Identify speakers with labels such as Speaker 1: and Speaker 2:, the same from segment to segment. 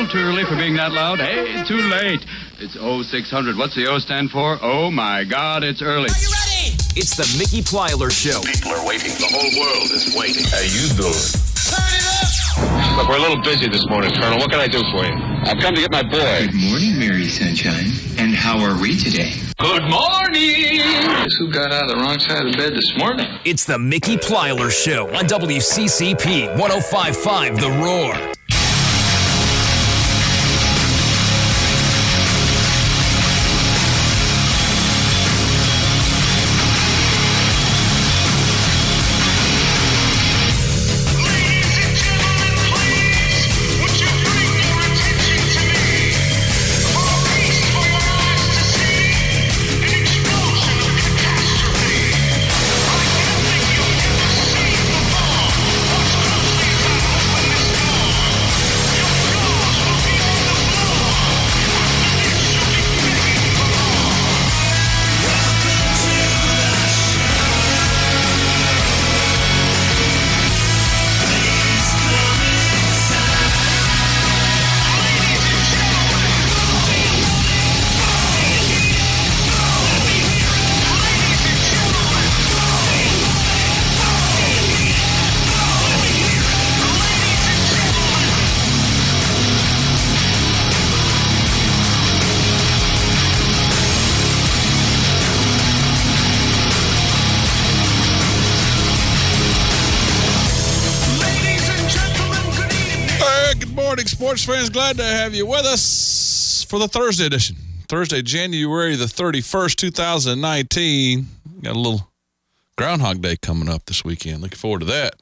Speaker 1: little too early for being that loud. Hey, too late. It's 0600. What's the O stand for? Oh, my God, it's early.
Speaker 2: Are you ready?
Speaker 3: It's the Mickey Plyler Show.
Speaker 4: People are waiting. The whole world is waiting.
Speaker 5: How you doing?
Speaker 2: Turn it up!
Speaker 5: Look, we're a little busy this morning, Colonel. What can I do for you? I've come to get my boy.
Speaker 6: Good morning, Mary Sunshine. And how are we today?
Speaker 5: Good morning!
Speaker 6: Guess who got out of the wrong side of the bed this morning?
Speaker 3: It's the Mickey Plyler Show on WCCP 105.5 The Roar.
Speaker 7: Sports fans, glad to have you with us for the Thursday edition. Thursday, January the 31st, 2019. Got a little Groundhog Day coming up this weekend. Looking forward to that.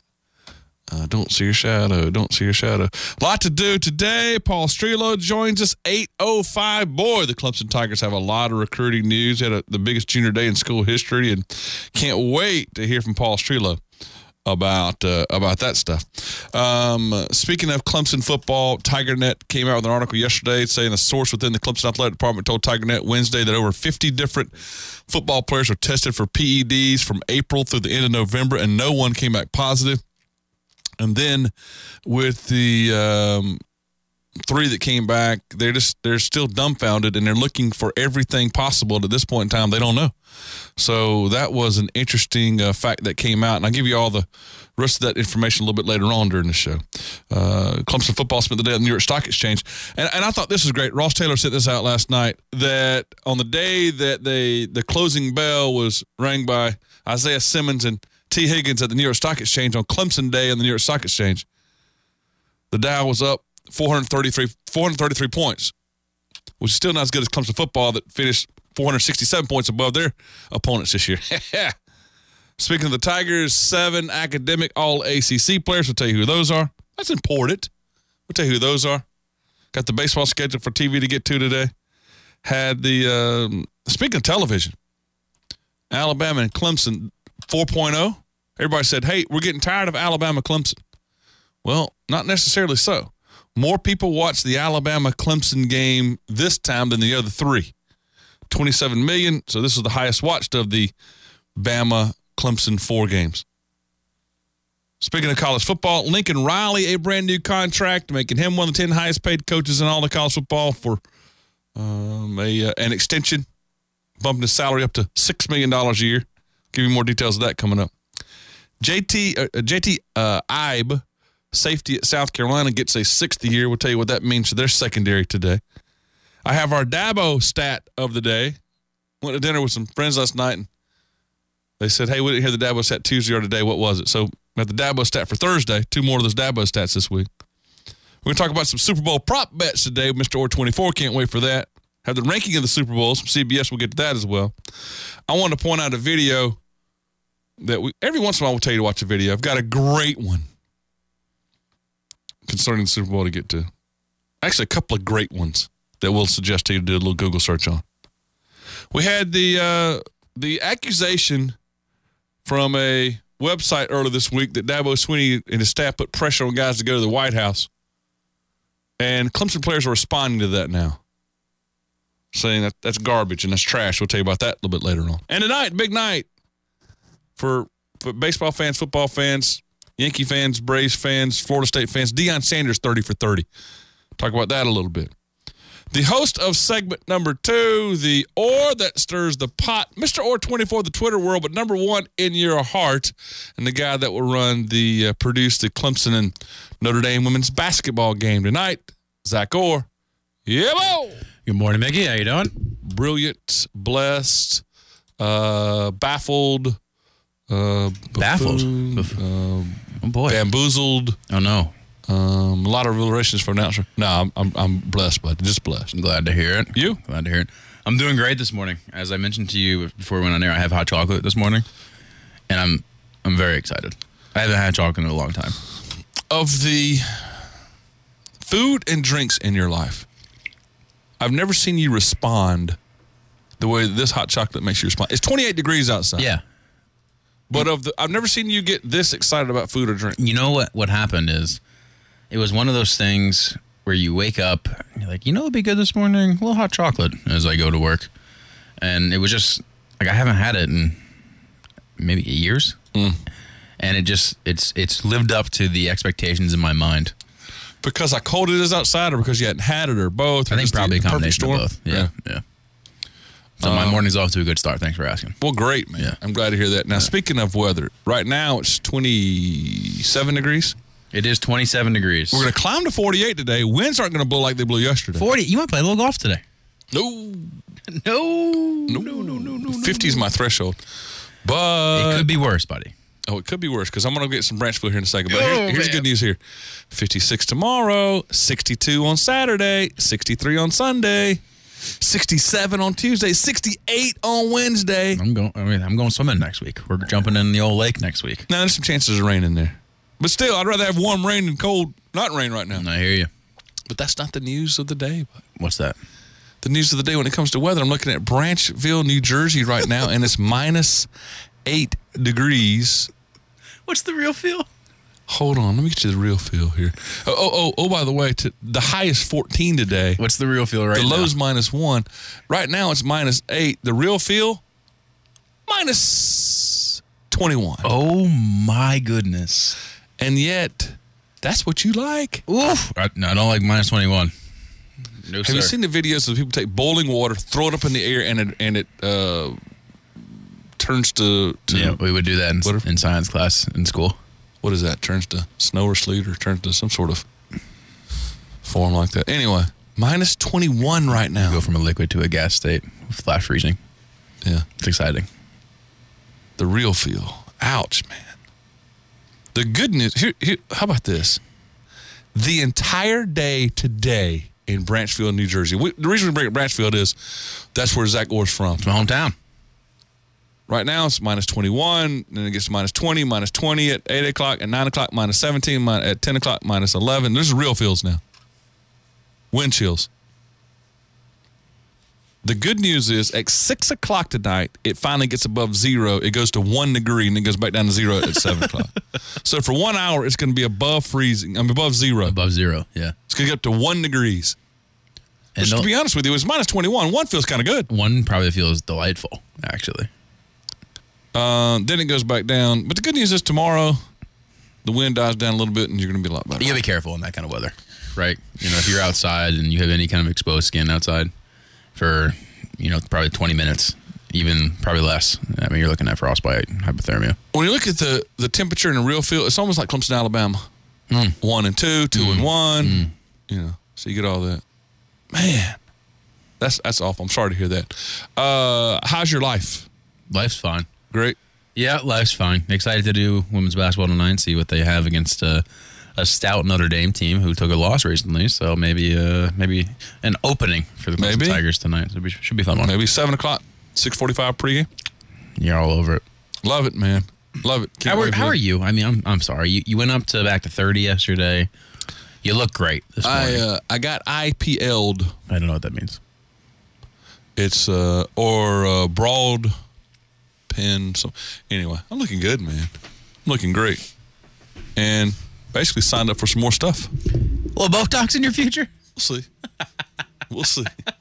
Speaker 7: Don't see your shadow. Don't see your shadow. A lot to do today. Paul Strelo joins us, 8:05. Boy, the Clemson Tigers have a lot of recruiting news. Had the biggest junior day in school history, and can't wait to hear from Paul Strelo about that stuff. Speaking of Clemson football, TigerNet came out with an article yesterday saying a source within the Clemson Athletic Department told TigerNet Wednesday that over 50 different football players were tested for PEDs from April through the end of November, and no one came back positive. And then with the three that came back, they're still dumbfounded, and they're looking for everything possible. At this point in time, they don't know. So that was an interesting fact that came out, and I'll give you all the rest of that information a little bit later on during the show. Clemson football spent the day at the New York Stock Exchange, and I thought this was great. Ross Taylor sent this out last night, that on the day that the closing bell was rang by Isaiah Simmons and T. Higgins at the New York Stock Exchange on Clemson Day in the New York Stock Exchange, the Dow was up 433 points, which is still not as good as Clemson football that finished 467 points above their opponents this year. Speaking of the Tigers, 7 academic all-ACC players. We'll tell you who those are. That's important. We'll tell you who those are. Got the baseball schedule for TV to get to today. Had the, speaking of television, Alabama and Clemson 4.0. Everybody said, hey, we're getting tired of Alabama-Clemson. Well, not necessarily so. More people watched the Alabama-Clemson game this time than the other 3. 27 million. So this is the highest watched of the Bama-Clemson 4 games. Speaking of college football, Lincoln Riley, a brand new contract, making him one of the 10 highest paid coaches in all of college football for an extension, bumping his salary up to $6 million a year. Give you more details of that coming up. JT Ibe, safety at South Carolina, gets a 6th year. We'll tell you what that means to their secondary today. I have our Dabo stat of the day. Went to dinner with some friends last night, and they said, hey, we didn't hear the Dabo stat Tuesday or today. What was it? So we have the Dabo stat for Thursday. 2 more of those Dabo stats this week. We're going to talk about some Super Bowl prop bets today. Mr. Or24, can't wait for that. Have the ranking of the Super Bowls from CBS. We'll get to that as well. I want to point out a video that every once in a while we'll tell you to watch a video. I've got a great one concerning the Super Bowl to get to. Actually, a couple of great ones that we'll suggest to you to do a little Google search on. We had the accusation from a website earlier this week that Dabo Swinney and his staff put pressure on guys to go to the White House. And Clemson players are responding to that now, saying that that's garbage and that's trash. We'll tell you about that a little bit later on. And tonight, big night for baseball fans, football fans, Yankee fans, Braves fans, Florida State fans. Deion Sanders, 30 for 30. Talk about that a little bit. The host of segment number 2, the Orr that stirs the pot, Mr. Orr 24, the Twitter world, but number 1 in your heart, and the guy that will produce the Clemson and Notre Dame women's basketball game tonight, Zach Orr. Yeah, bo!
Speaker 2: Good morning, Mickey. How you doing?
Speaker 7: Brilliant, blessed, baffled,
Speaker 2: Baffled.
Speaker 7: oh
Speaker 2: boy.
Speaker 7: Bamboozled.
Speaker 2: Oh no.
Speaker 7: A lot of relations for announcer. No, I'm blessed, bud. Just blessed.
Speaker 2: I'm glad to hear it.
Speaker 7: You?
Speaker 2: Glad to hear it. I'm doing great this morning. As I mentioned to you before we went on air, I have hot chocolate this morning, and I'm very excited. I haven't had chocolate in a long time.
Speaker 7: Of the food and drinks in your life, I've never seen you respond the way this hot chocolate makes you respond. It's 28 degrees outside.
Speaker 2: Yeah.
Speaker 7: But I've never seen you get this excited about food or drink.
Speaker 2: You know what happened is, it was one of those things where you wake up, and you're like, you know what'd be good this morning? A little hot chocolate as I go to work. And it was just, like, I haven't had it in maybe years. And it's lived up to the expectations in my mind.
Speaker 7: Because how cold it is outside, or because you hadn't had it, or both?
Speaker 2: I think probably a
Speaker 7: perfect
Speaker 2: combination
Speaker 7: storm?
Speaker 2: of both. Yeah. So my morning's off to a good start. Thanks for asking.
Speaker 7: Well, great, man.
Speaker 2: Yeah.
Speaker 7: I'm glad to hear that. Now, speaking of weather, right now it's 27 degrees.
Speaker 2: It is 27 degrees.
Speaker 7: We're going to climb to 48 today. Winds aren't going to blow like they blew yesterday.
Speaker 2: 40. You might play a little golf today.
Speaker 7: No. 50 is my threshold. But
Speaker 2: It could be worse, buddy.
Speaker 7: Oh, it could be worse because I'm going to get some Branchville here in a second. But here's good news here. 56 tomorrow, 62 on Saturday, 63 on Sunday, 67 on Tuesday, 68 on Wednesday.
Speaker 2: I'm going swimming next week. We're jumping in the old lake next week.
Speaker 7: Now, there's some chances of rain in there. But still, I'd rather have warm rain than cold, not rain right now.
Speaker 2: I hear you.
Speaker 7: But that's not the news of the day.
Speaker 2: What's that?
Speaker 7: The news of the day when it comes to weather, I'm looking at Branchville, New Jersey right now, and it's minus 8 degrees.
Speaker 2: What's the real feel?
Speaker 7: Hold on, let me get you the real feel here. Oh, by the way, the high is 14 today.
Speaker 2: What's the real feel right now?
Speaker 7: The low's minus 1. Right now it's minus 8. The real feel, minus 21.
Speaker 2: Oh, my goodness.
Speaker 7: And yet, that's what you like.
Speaker 2: Oof. I don't like minus 21. No,
Speaker 7: Have you seen the videos of people take boiling water, throw it up in the air, and it turns to
Speaker 2: Yeah, we would do that in science class in school.
Speaker 7: What is that? Turns to snow or sleet, or turns to some sort of form like that. Anyway, minus 21 right now.
Speaker 2: Go from a liquid to a gas state, flash freezing.
Speaker 7: Yeah.
Speaker 2: It's exciting.
Speaker 7: The real feel. Ouch, man. The good news, here, how about this? The entire day today in Branchville, New Jersey. The reason we bring up Branchville is that's where Zach Orr's from.
Speaker 2: It's my hometown.
Speaker 7: Right now it's minus 21, then it gets to minus 20 at 8 o'clock, at 9 o'clock, minus 17, at 10 o'clock, minus 11. There's real feels now. Wind chills. The good news is at 6 o'clock tonight, it finally gets above 0. It goes to 1 degree, and then goes back down to 0 at 7 o'clock. So for 1 hour, it's going to be above freezing. Above 0.
Speaker 2: Above 0, yeah.
Speaker 7: It's going to get up to 1 degrees.
Speaker 2: And
Speaker 7: Which, to be honest with you, it's minus 21. 1 feels kind of good.
Speaker 2: 1 probably feels delightful, actually.
Speaker 7: Then it goes back down. But the good news is tomorrow, the wind dies down a little bit, and you're going to be a lot better.
Speaker 2: You got to be careful in that kind of weather, right? You know, if you're outside and you have any kind of exposed skin outside for, probably 20 minutes, even probably less. I mean, you're looking at frostbite, hypothermia.
Speaker 7: When you look at the temperature in the real feel, it's almost like Clemson, Alabama. 1 and 2, 2 and 1. So you get all that. Man, that's awful. I'm sorry to hear that. How's your life?
Speaker 2: Life's fine.
Speaker 7: Great.
Speaker 2: Yeah, life's fine. Excited to do women's basketball tonight and see what they have against a stout Notre Dame team who took a loss recently. So maybe an opening for the Clemson Tigers tonight. So it should be a fun one.
Speaker 7: Maybe 7 o'clock, 6:45 pregame.
Speaker 2: You're all over it.
Speaker 7: Love it, man. Love it.
Speaker 2: How are you? I mean, I'm sorry. You went up to back to 30 yesterday. You look great this morning.
Speaker 7: I got IPL'd.
Speaker 2: I don't know what that means.
Speaker 7: It's broad pen. So anyway, I'm looking good, man. I'm looking great, and basically signed up for some more stuff.
Speaker 2: A little Botox in your future?
Speaker 7: We'll see. We'll see.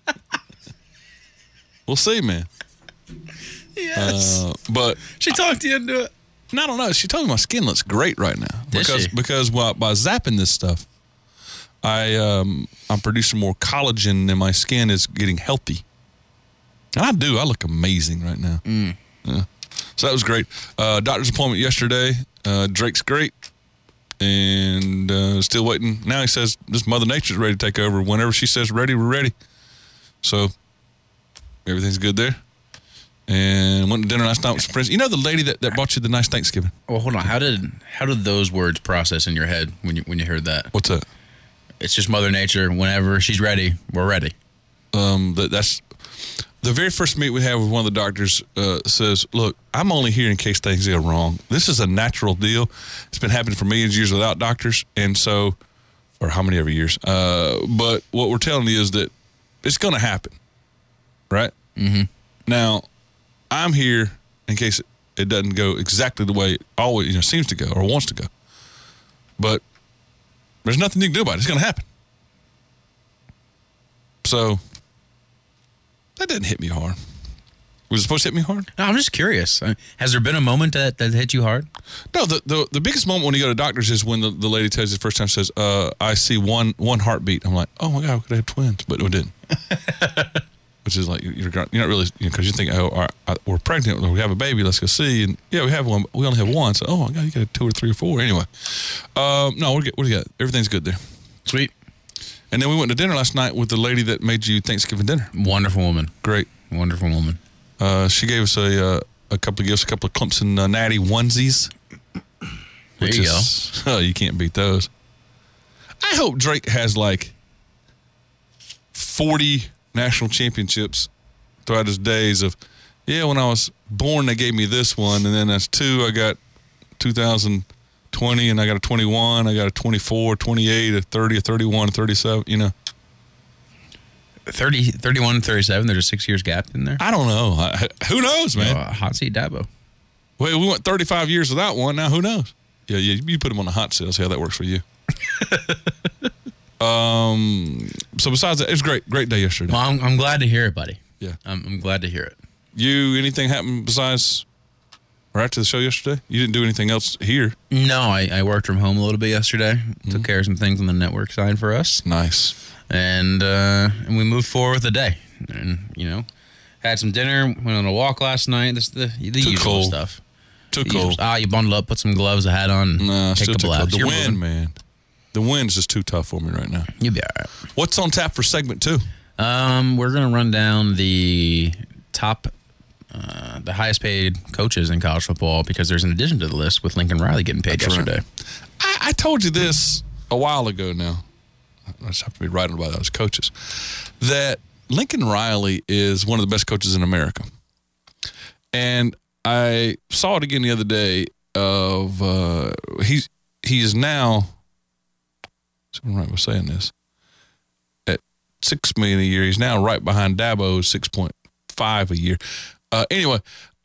Speaker 7: We'll see, man.
Speaker 2: Yes.
Speaker 7: But
Speaker 2: she talked you into it.
Speaker 7: I don't know. She told me my skin looks great right now
Speaker 2: Did she?
Speaker 7: because by zapping this stuff, I'm producing more collagen and my skin is getting healthy. And I do. I look amazing right now. Yeah. So that was great. Doctor's appointment yesterday. Drake's great. And still waiting. Now he says this Mother Nature's ready to take over. Whenever she says ready, we're ready. So everything's good there. And went to dinner last night with some friends. You know the lady that brought you the nice Thanksgiving?
Speaker 2: Well, hold on. How did those words process in your head when you heard that?
Speaker 7: What's that?
Speaker 2: It's just Mother Nature. Whenever she's ready, we're ready.
Speaker 7: That's the very first meet we had with one of the doctors says, look, I'm only here in case things go wrong. This is a natural deal. It's been happening for millions of years without doctors. And so, or how many ever years. But what we're telling you is that it's going to happen. Right?
Speaker 2: Mm-hmm.
Speaker 7: Now, I'm here in case it doesn't go exactly the way it always seems to go or wants to go. But there's nothing you can do about it. It's going to happen. So that didn't hit me hard. Was it supposed to hit me hard?
Speaker 2: No, I'm just curious. Has there been a moment that hit you hard?
Speaker 7: No, the biggest moment when you go to doctors is when the lady tells you the first time, says, I see one heartbeat. I'm like, oh my God, we could have twins, but we didn't. Which is like, you're not really, because you think, we're pregnant, we have a baby, let's go see. And yeah, we have one, but we only have one. So, oh my God, you got 2 or 3 or 4. Anyway, no, we're good. What do you got? Everything's good there.
Speaker 2: Sweet.
Speaker 7: And then we went to dinner last night with the lady that made you Thanksgiving dinner.
Speaker 2: Wonderful woman.
Speaker 7: Great.
Speaker 2: Wonderful woman.
Speaker 7: She gave us a couple of gifts, a couple of Clemson Natty onesies.
Speaker 2: There you go.
Speaker 7: Oh, you can't beat those. I hope Drake has like 40 national championships throughout his days of, when I was born, they gave me this one. And then that's 2, I got 2020, and I got a 21, I got a 24, 28, a 30, a 31, a 37,
Speaker 2: 30, 31, 37. There's a 6 years gap in there.
Speaker 7: I don't know. Who knows, man?
Speaker 2: Hot seat Dabo.
Speaker 7: Well, we went 35 years without one. Now, who knows? Yeah, you put him on the hot seat. I'll see how that works for you. So besides that, it was great day yesterday.
Speaker 2: Well, I'm glad to hear it, buddy.
Speaker 7: Yeah.
Speaker 2: I'm glad to hear it.
Speaker 7: Anything happened besides or after the show yesterday? You didn't do anything else here?
Speaker 2: No, I worked from home a little bit yesterday. Took care of some things on the network side for us.
Speaker 7: Nice.
Speaker 2: And we moved forward with the day. And, had some dinner, went on a walk last night. This the usual
Speaker 7: cold.
Speaker 2: stuff.
Speaker 7: Too cold.
Speaker 2: You bundle up, put some gloves, a hat on,
Speaker 7: Nah,
Speaker 2: take a
Speaker 7: still
Speaker 2: couple
Speaker 7: too cold.
Speaker 2: laps.
Speaker 7: The
Speaker 2: You're
Speaker 7: wind,
Speaker 2: moving.
Speaker 7: man. The wind's just too tough for me right now.
Speaker 2: You'll be all right.
Speaker 7: What's on tap for segment 2?
Speaker 2: We're going to run down the top, the highest paid coaches in college football because there's an addition to the list with Lincoln Riley getting paid yesterday.
Speaker 7: Right. I told you this a while ago now. I just have to be right about those coaches. That Lincoln Riley is one of the best coaches in America. And I saw it again the other day of he is now, I'm right with saying this, at $6 million a year. He's now right behind Dabo, 6.5 a year. Anyway,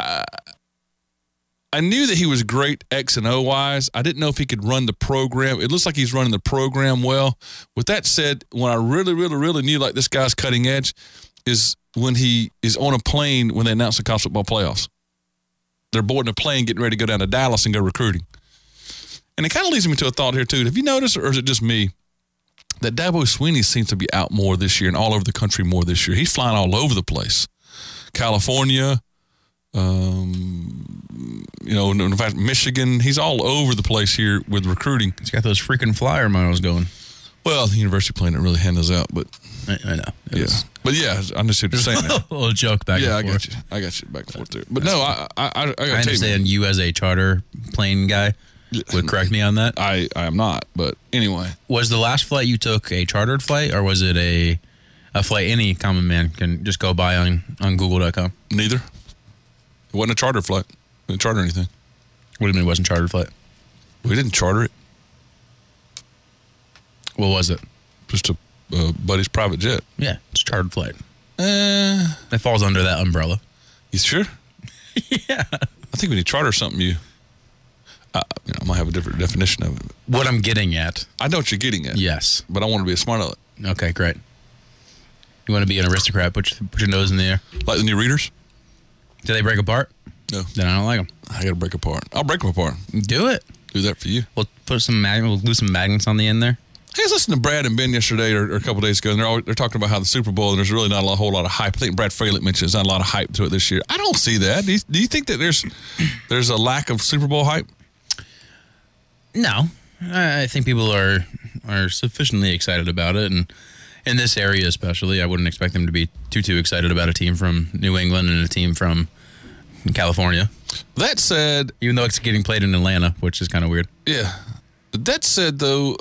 Speaker 7: I knew that he was great X and O wise. I didn't know if he could run the program. It looks like he's running the program well. With that said, when I really, really, really knew like this guy's cutting edge is when he is on a plane when they announce the college football playoffs. They're boarding a plane, getting ready to go down to Dallas and go recruiting. And it kind of leads me to a thought here too. Have you noticed, or is it just me, that Dabo Swinney seems to be out more this year and all over the country more this year? He's flying all over the place. California, in fact, Michigan. He's all over the place here with recruiting.
Speaker 2: He's got those freaking flyer miles going.
Speaker 7: Well, the university plane didn't really hand those out, but
Speaker 2: I know.
Speaker 7: But yeah, I understand what you're saying.
Speaker 2: A little joke back and forth.
Speaker 7: I got you back and forth there. But no, I got to
Speaker 2: understand you as a charter plane guy would correct me on that.
Speaker 7: I am not, but anyway.
Speaker 2: Was the last flight you took a chartered flight, or was it a flight any common man can just go by on Google.com?
Speaker 7: Neither. It wasn't a charter flight. We didn't charter anything.
Speaker 2: What do you mean it wasn't a chartered flight?
Speaker 7: We didn't charter it.
Speaker 2: What was it?
Speaker 7: Just a buddy's private jet.
Speaker 2: Yeah, it's a chartered flight. It falls under that umbrella.
Speaker 7: You sure?
Speaker 2: Yeah.
Speaker 7: I think when you charter something, I might have a different definition of it.
Speaker 2: What I'm getting at.
Speaker 7: I know what you're getting at.
Speaker 2: Yes.
Speaker 7: But I want to be a smart aleck.
Speaker 2: Okay, great. You want to be an aristocrat? Put your nose in the air.
Speaker 7: Like the new readers?
Speaker 2: Do they break apart?
Speaker 7: No.
Speaker 2: Then I don't like them.
Speaker 7: I got to break apart. I'll break them apart.
Speaker 2: Do it.
Speaker 7: Do that for you.
Speaker 2: We'll put some we'll glue some magnets on the end there.
Speaker 7: I was listening to Brad and Ben yesterday or a couple days ago, and they're talking about how the Super Bowl, and there's really not a whole lot of hype. I think Brad Fralick mentioned there's not a lot of hype to it this year. I don't see that. Do you think that there's a lack of Super Bowl hype?
Speaker 2: No. I think people are sufficiently excited about it, and in this area especially, I wouldn't expect them to be too excited about a team from New England and a team from California.
Speaker 7: That said...
Speaker 2: Even though it's getting played in Atlanta, which is kind of weird.
Speaker 7: Yeah. That said, though...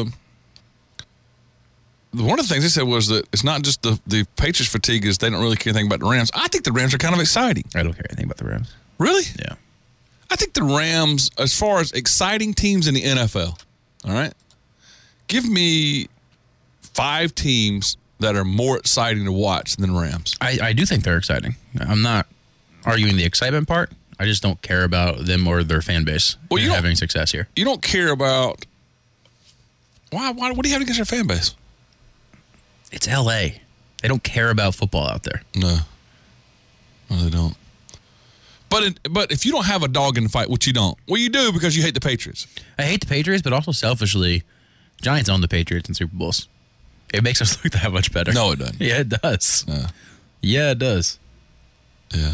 Speaker 7: one of the things they said was that it's not just the Patriots fatigue is they don't really care anything about the Rams. I think the Rams are kind of exciting.
Speaker 2: I don't care anything about the Rams.
Speaker 7: Really?
Speaker 2: Yeah.
Speaker 7: I think the Rams, as far as exciting teams in the NFL, all right, give me 5 teams that are more exciting to watch than the Rams.
Speaker 2: I do think they're exciting. I'm not arguing the excitement part. I just don't care about them or their fan base having success here. You
Speaker 7: don't care about... Why? What do you have against your fan base?
Speaker 2: It's L.A. They don't care about football out there.
Speaker 7: No, they don't. But if you don't have a dog in the fight, which you don't, well, you do because you hate the Patriots.
Speaker 2: I hate the Patriots, but also selfishly, Giants own the Patriots in Super Bowls. It makes us look that much better.
Speaker 7: No, it doesn't.
Speaker 2: Yeah, it does. Yeah, it does.
Speaker 7: Yeah.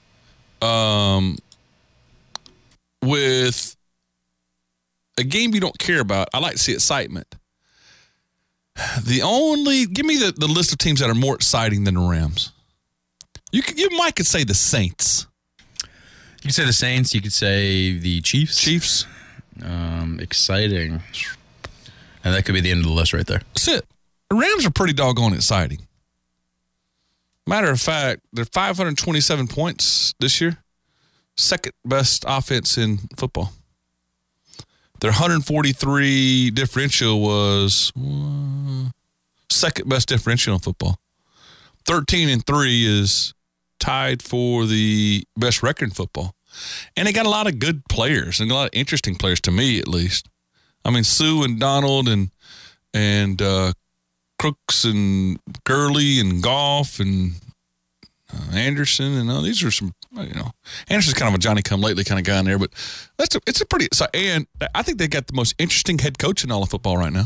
Speaker 7: With a game you don't care about, I like to see excitement. Give me the list of teams that are more exciting than the Rams. You could say the Saints.
Speaker 2: You could say the Saints. You could say the Chiefs. Exciting. And that could be the end of the list right there.
Speaker 7: That's it. The Rams are pretty doggone exciting. Matter of fact, they're 527 points this year. Second best offense in football. Their 143 differential was second best differential in football. 13-3 is tied for the best record in football. And they got a lot of good players and a lot of interesting players, to me at least. I mean, Sue and Donald and Crooks and Gurley and Goff and Anderson and all these are some, Anderson's kind of a Johnny-come-lately kind of guy in there, but it's a pretty, and I think they got the most interesting head coach in all of football right now.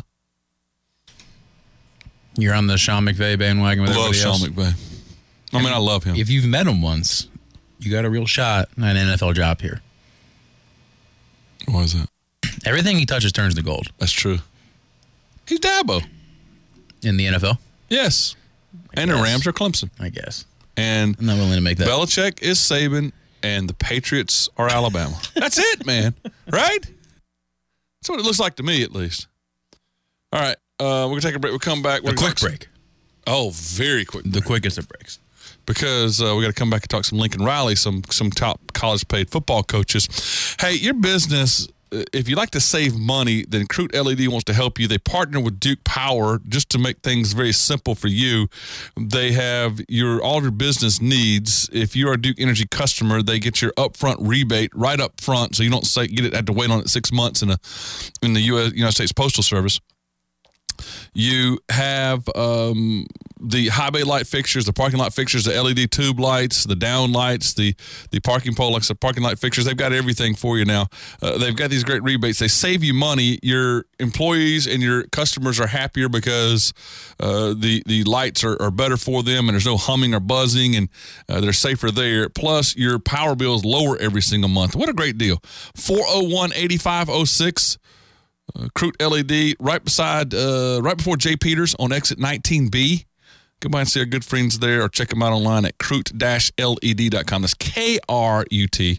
Speaker 2: You're on the Sean McVay bandwagon with everybody else?
Speaker 7: Love Sean McVay. I love him.
Speaker 2: If you've met him once, you got a real shot at an NFL job here.
Speaker 7: Why is that?
Speaker 2: Everything he touches turns to gold.
Speaker 7: That's true. He's Dabo.
Speaker 2: In the NFL?
Speaker 7: Yes. And the Rams are Clemson.
Speaker 2: I guess.
Speaker 7: And
Speaker 2: I'm not willing to make that.
Speaker 7: Belichick is Saban, and the Patriots are Alabama. That's it, man. Right? That's what it looks like to me, at least. All right. We're going to take a break. We'll come back.
Speaker 2: A quick break.
Speaker 7: Oh, very quick break.
Speaker 2: The quickest of breaks.
Speaker 7: Because we got to come back and talk some Lincoln Riley, some top college-paid football coaches. Hey, your business, if you like to save money, then Crute LED wants to help you. They partner with Duke Power just to make things very simple for you. They have all of your business needs. If you are a Duke Energy customer, they get your upfront rebate right up front, so you don't have to wait on it 6 months in the United States Postal Service. You have the high bay light fixtures, the parking lot fixtures, the LED tube lights, the down lights, the parking pole, like I said, parking lot fixtures. They've got everything for you now. They've got these great rebates. They save you money. Your employees and your customers are happier because the lights are better for them, and there's no humming or buzzing, and they're safer there. Plus, your power bill is lower every single month. What a great deal. 401-8506. Crute LED, right before J. Peters on exit 19B. Go by and see our good friends there, or check them out online at crute-led.com. That's K-R-U-T,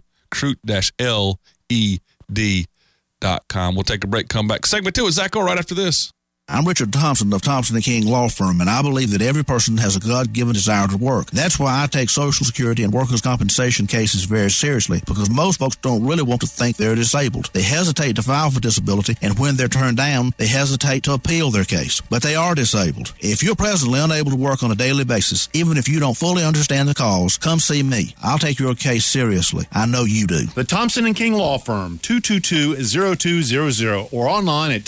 Speaker 7: crute-led.com. We'll take a break, come back. Segment 2 with Zach O right after this.
Speaker 8: I'm Richard Thompson of Thompson & King Law Firm, and I believe that every person has a God-given desire to work. That's why I take Social Security and workers' compensation cases very seriously, because most folks don't really want to think they're disabled. They hesitate to file for disability, and when they're turned down, they hesitate to appeal their case. But they are disabled. If you're presently unable to work on a daily basis, even if you don't fully understand the cause, come see me. I'll take your case seriously. I know you do.
Speaker 9: The Thompson & King Law Firm, 222-0200, or online at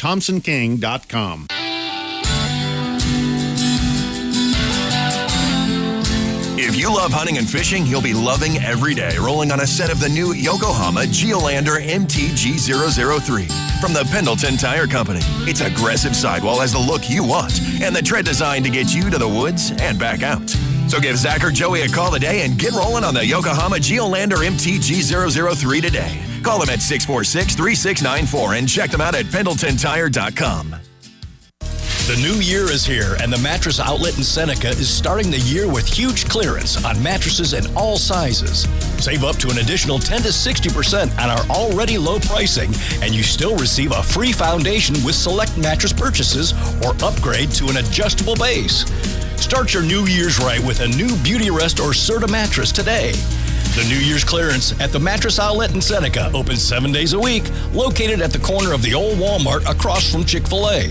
Speaker 9: thompsonking.com.
Speaker 3: If
Speaker 10: If you love hunting and fishing, you'll be loving every day rolling on a set of the new Yokohama Geolandar MTG003 from the Pendleton Tire Company. Its aggressive sidewall has the look you want and the tread designed to get you to the woods and back out. So give Zach or Joey a call today and get rolling on the Yokohama Geolandar MTG003 today. Call them at 646-3694 and check them out at PendletonTire.com.
Speaker 11: The new year is here, and the Mattress Outlet in Seneca is starting the year with huge clearance on mattresses in all sizes. Save up to an additional 10 to 60% on our already low pricing, and you still receive a free foundation with select mattress purchases or upgrade to an adjustable base. Start your New Year's right with a new Beautyrest or Serta mattress today. The New Year's clearance at the Mattress Outlet in Seneca, open 7 days a week, located at the corner of the old Walmart across from Chick-fil-A.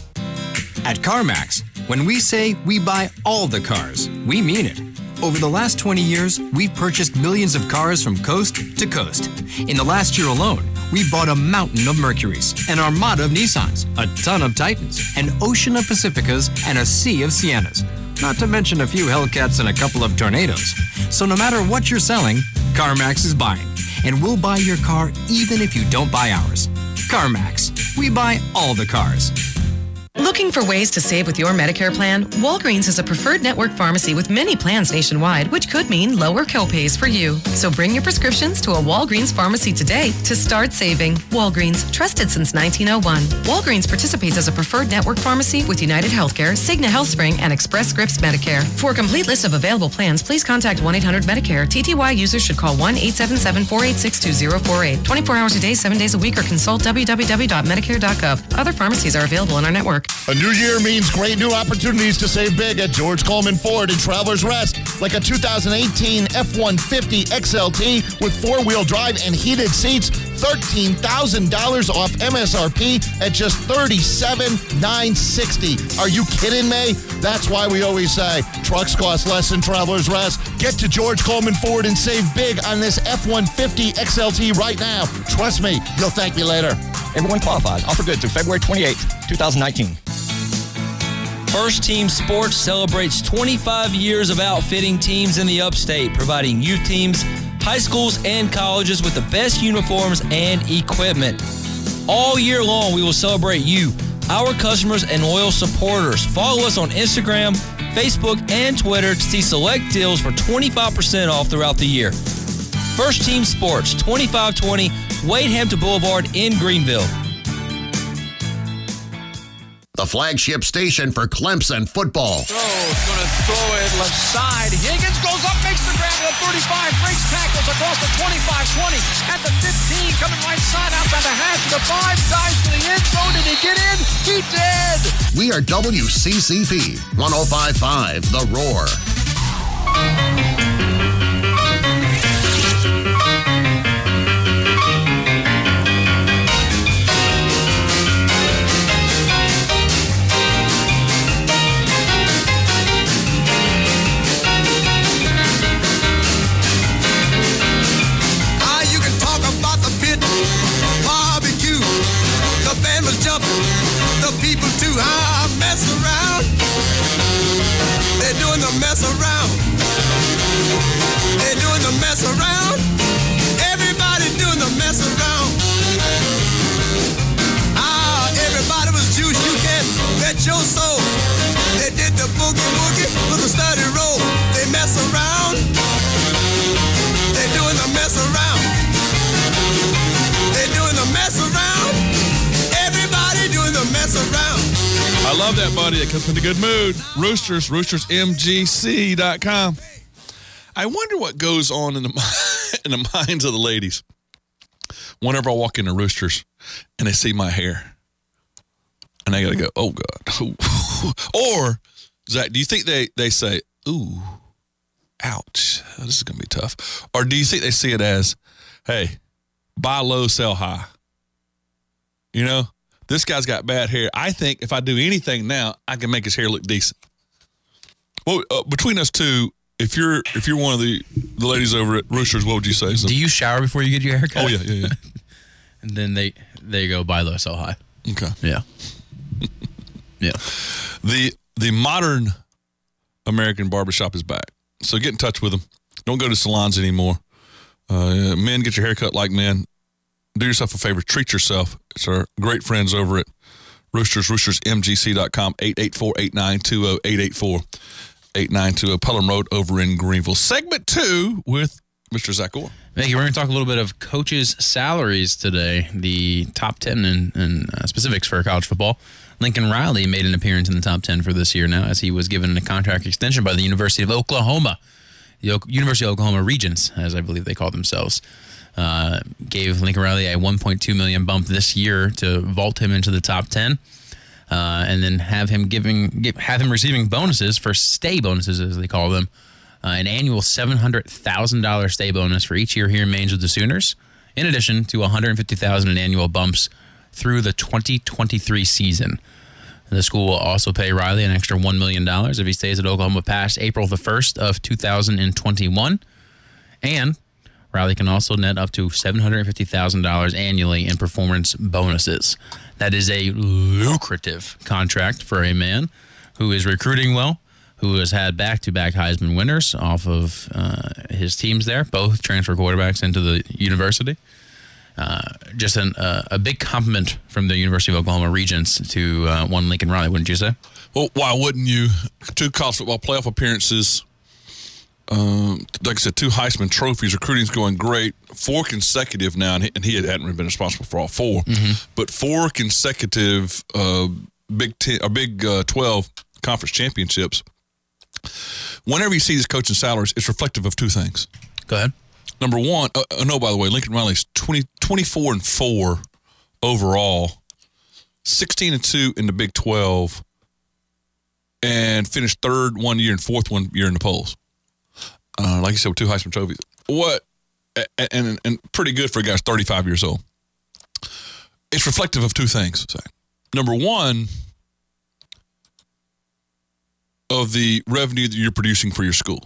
Speaker 12: At CarMax, when we say we buy all the cars, we mean it. Over the last 20 years, we've purchased millions of cars from coast to coast. In the last year alone, we bought a mountain of Mercurys, an armada of Nissans, a ton of Titans, an ocean of Pacificas, and a sea of Siennas. Not to mention a few Hellcats and a couple of Tornadoes. So no matter what you're selling, CarMax is buying. And we'll buy your car even if you don't buy ours. CarMax, we buy all the cars.
Speaker 13: Looking for ways to save with your Medicare plan? Walgreens is a preferred network pharmacy with many plans nationwide, which could mean lower copays for you. So bring your prescriptions to a Walgreens pharmacy today to start saving. Walgreens, trusted since 1901. Walgreens participates as a preferred network pharmacy with United Healthcare, Cigna HealthSpring, and Express Scripts Medicare. For a complete list of available plans, please contact 1-800-MEDICARE. TTY users should call 1-877-486-2048. 24 hours a day, 7 days a week, or consult www.medicare.gov. Other pharmacies are available in our network.
Speaker 14: A new year means great new opportunities to save big at George Coleman Ford in Travelers Rest, like a 2018 F-150 XLT with four-wheel drive and heated seats, $13,000 off MSRP at just $37,960. Are you kidding me? That's why we always say trucks cost less than Travelers Rest. Get to George Coleman Ford and save big on this F-150 XLT right now. Trust me, you'll thank me later.
Speaker 15: Everyone qualifies. Offer good through February 28th, 2019.
Speaker 16: First Team Sports celebrates 25 years of outfitting teams in the upstate, providing youth teams, high schools, and colleges with the best uniforms and equipment. All year long, we will celebrate you, our customers, and loyal supporters. Follow us on Instagram, Facebook, and Twitter to see select deals for 25% off throughout the year. First Team Sports, 2520 Wade Hampton Boulevard in Greenville.
Speaker 17: The flagship station for Clemson football.
Speaker 18: Going to throw it left side. Higgins goes up, makes the grab at the 35, breaks tackles across the 25-20, at the 15, coming right side, outside the hash to the 5, dives to the end zone. Did he get in? He did!
Speaker 17: We are WCCP 105.5 The Roar.
Speaker 19: The people too high mess around. They're doing the mess around. They're doing the mess around. Everybody doing the mess around. Everybody was juice. You can bet your soul. They did the boogie woogie with a steady roll. They mess around. They're doing the mess around. They're doing the mess around. Everybody doing the mess around.
Speaker 7: I love that, buddy. It comes in a good mood. Roosters, roostersmgc.com. I wonder what goes on in the minds of the ladies whenever I walk into Roosters and they see my hair. And I got to go, oh, God. Or, Zach, do you think they say, ooh, ouch, this is going to be tough? Or do you think they see it as, hey, buy low, sell high? You know, this guy's got bad hair. I think if I do anything now, I can make his hair look decent. Well, between us two, if you're one of the ladies over at Roosters, what would you say?
Speaker 2: Do you shower before you get your haircut?
Speaker 7: Oh, yeah.
Speaker 2: And then they go buy low, sell high.
Speaker 7: Okay.
Speaker 2: Yeah. Yeah.
Speaker 7: The modern American barbershop is back. So get in touch with them. Don't go to salons anymore. Men, get your hair cut like men. Do yourself a favor. Treat yourself. It's our great friends over at Roosters, roostersmgc.com, 884-8920, 884-8920, Pelham Road over in Greenville. Segment 2 with Mr. Zach Orr.
Speaker 2: Thank you. We're going to talk a little bit of coaches' salaries today, the top 10 in specifics for college football. Lincoln Riley made an appearance in the top 10 for this year now, as he was given a contract extension by the University of Oklahoma. The University of Oklahoma Regents, as I believe they call themselves, gave Lincoln Riley a $1.2 million bump this year to vault him into the top 10, and then have him receiving bonuses for stay bonuses, as they call them, an annual $700,000 stay bonus for each year he remains with the Sooners, in addition to $150,000 in annual bumps through the 2023 season. The school will also pay Riley an extra $1 million if he stays at Oklahoma past April the 1st of 2021. And Riley can also net up to $750,000 annually in performance bonuses. That is a lucrative contract for a man who is recruiting well, who has had back-to-back Heisman winners off of his teams there, both transfer quarterbacks into the university. Just a big compliment from the University of Oklahoma Regents to one Lincoln Riley, wouldn't you say?
Speaker 7: Well, why wouldn't you? 2 college football playoff appearances, like I said, 2 Heisman trophies. Recruiting's going great. 4 consecutive now, and he hadn't been responsible for all 4, but 4 consecutive Big 12 conference championships. Whenever you see these coaching salaries, it's reflective of 2 things.
Speaker 2: Go ahead.
Speaker 7: Number one, by the way, Lincoln Riley's 24-4 overall, 16-2 in the Big 12, and finished 3rd 1 year and 4th 1 year in the polls. Like you said, with 2 Heisman trophies. And pretty good for a guy who's 35 years old. It's reflective of 2 things. Number one, of the revenue that you're producing for your school.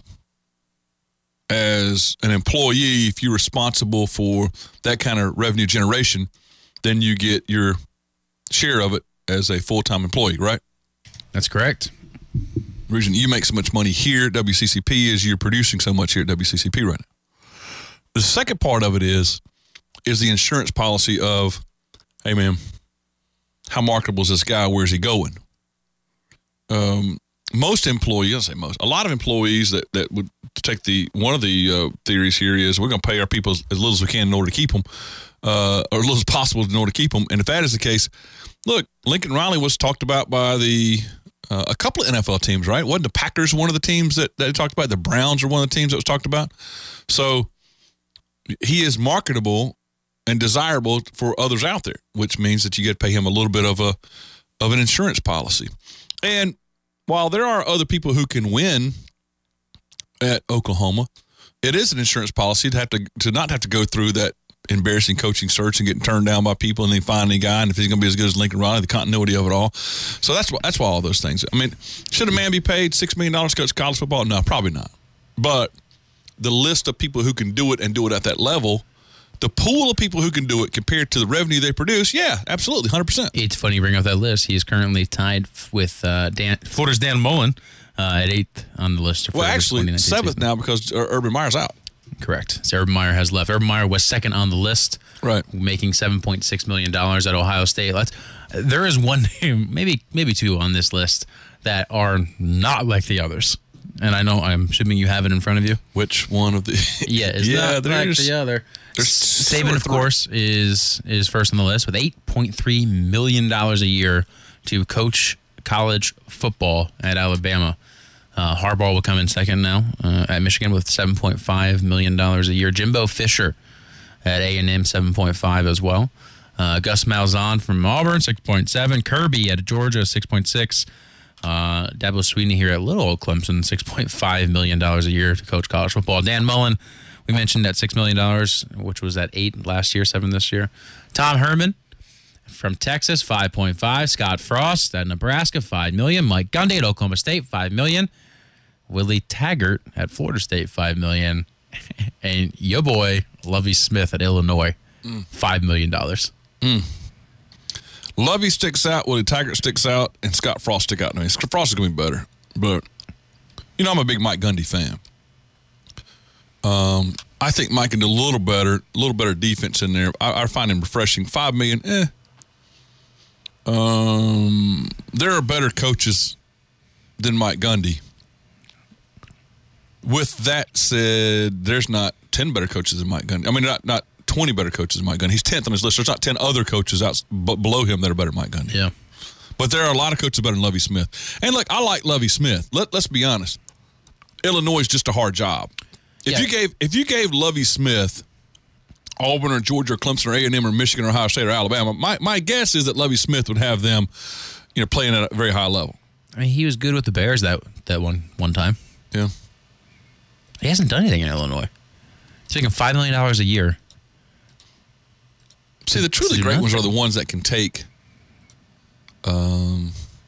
Speaker 7: As an employee, if you're responsible for that kind of revenue generation, then you get your share of it as a full-time employee, right?
Speaker 2: That's correct.
Speaker 7: The reason you make so much money here at WCCP is you're producing so much here at WCCP right now. The second part of it is the insurance policy of, hey, man, how marketable is this guy? Where's he going? Most employees, I'll say most, a lot of employees that would take one of the theories here is we're going to pay our people as little as we can in order to keep them, or as little as possible in order to keep them. And if that is the case, look, Lincoln Riley was talked about by a couple of NFL teams, right? Wasn't the Packers one of the teams that they talked about? The Browns are one of the teams that was talked about. So he is marketable and desirable for others out there, which means that you get to pay him a little bit of an insurance policy. And while there are other people who can win at Oklahoma, it is an insurance policy to not have to go through that embarrassing coaching search and getting turned down by people and then finding a guy, and if he's going to be as good as Lincoln Riley, the continuity of it all. So that's why all those things. I mean, should a man be paid $6 million to coach college football? No, probably not. But the list of people who can do it and do it at that level, the pool of people who can do it compared to the revenue they produce, yeah, absolutely, 100%.
Speaker 2: It's funny you bring up that list. He's currently tied with Florida's Dan Mullen at 8th on the list.
Speaker 7: Well, actually, 7th now because Urban Meyer's out.
Speaker 2: Correct. So Urban Meyer has left. Urban Meyer was 2nd on the list,
Speaker 7: right,
Speaker 2: making $7.6 million at Ohio State. There is one name, maybe 2 on this list that are not like the others. And I know, I'm assuming you have it in front of you.
Speaker 7: Which one of the?
Speaker 2: Yeah, it's not like the other. Saban, of course, is first on the list with $8.3 million a year to coach college football at Alabama. Harbaugh will come in second now at Michigan with $7.5 million a year. Jimbo Fisher at A&M, 7.5 as well. Gus Malzahn from Auburn, 6.7. Kirby at Georgia, 6.6. Dabo Swinney here at Little Old Clemson, $6.5 million a year to coach college football. Dan Mullen, we mentioned at $6 million, which was at 8 last year, 7 this year. Tom Herman from Texas, 5.5. Scott Frost at Nebraska, $5 million. Mike Gundy at Oklahoma State, $5 million. Willie Taggart at Florida State, $5 million. And your boy, Lovie Smith at Illinois, $5 million.
Speaker 7: Lovie sticks out, Willie Taggart sticks out, and Scott Frost stick out to me. Frost is going to be better. But, I'm a big Mike Gundy fan. I think Mike can do a little better defense in there. I find him refreshing. $5 million, there are better coaches than Mike Gundy. With that said, there's not 10 better coaches than Mike Gundy. I mean, not 20 better coaches than Mike Gundy. He's 10th on his list. There's not 10 other coaches below him that are better than Mike Gundy.
Speaker 2: Yeah.
Speaker 7: But there are a lot of coaches better than Lovie Smith. And look, I like Lovie Smith. Let's be honest. Illinois is just a hard job. If you gave Lovie Smith Auburn or Georgia or Clemson or A&M or Michigan or Ohio State or Alabama, my guess is that Lovie Smith would have them, playing at a very high level.
Speaker 2: I mean, he was good with the Bears that one time.
Speaker 7: Yeah.
Speaker 2: He hasn't done anything in Illinois. He's making $5 million a year.
Speaker 7: See, the truly great ones are the ones that can take, a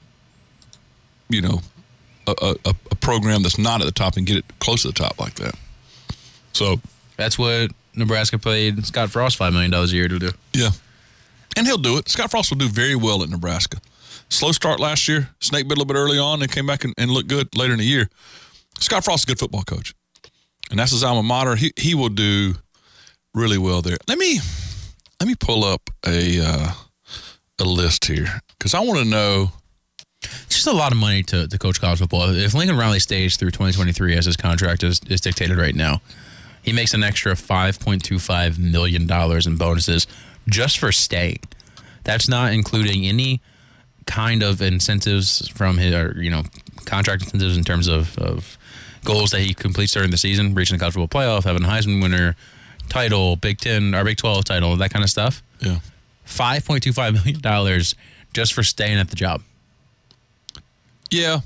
Speaker 7: program that's not at the top and get it close to the top like that. So
Speaker 2: that's what Nebraska paid Scott Frost $5 million a year to do.
Speaker 7: Yeah. And he'll do it. Scott Frost will do very well at Nebraska. Slow start last year. Snake bit a little bit early on and came back and looked good later in the year. Scott Frost is a good football coach. And that's his alma mater. He will do really well there. Let me pull up a list here because I want to know.
Speaker 2: It's just a lot of money to coach college football. If Lincoln Riley stays through 2023 as his contract is dictated right now, he makes an extra $5.25 million in bonuses just for staying. That's not including any kind of incentives from his, contract incentives in terms of goals that he completes during the season, reaching the college football playoff, having a Heisman winner, title, Big 10 or Big 12 title, that kind of stuff.
Speaker 7: Yeah.
Speaker 2: $5.25 million just for staying at the job.
Speaker 7: Yeah.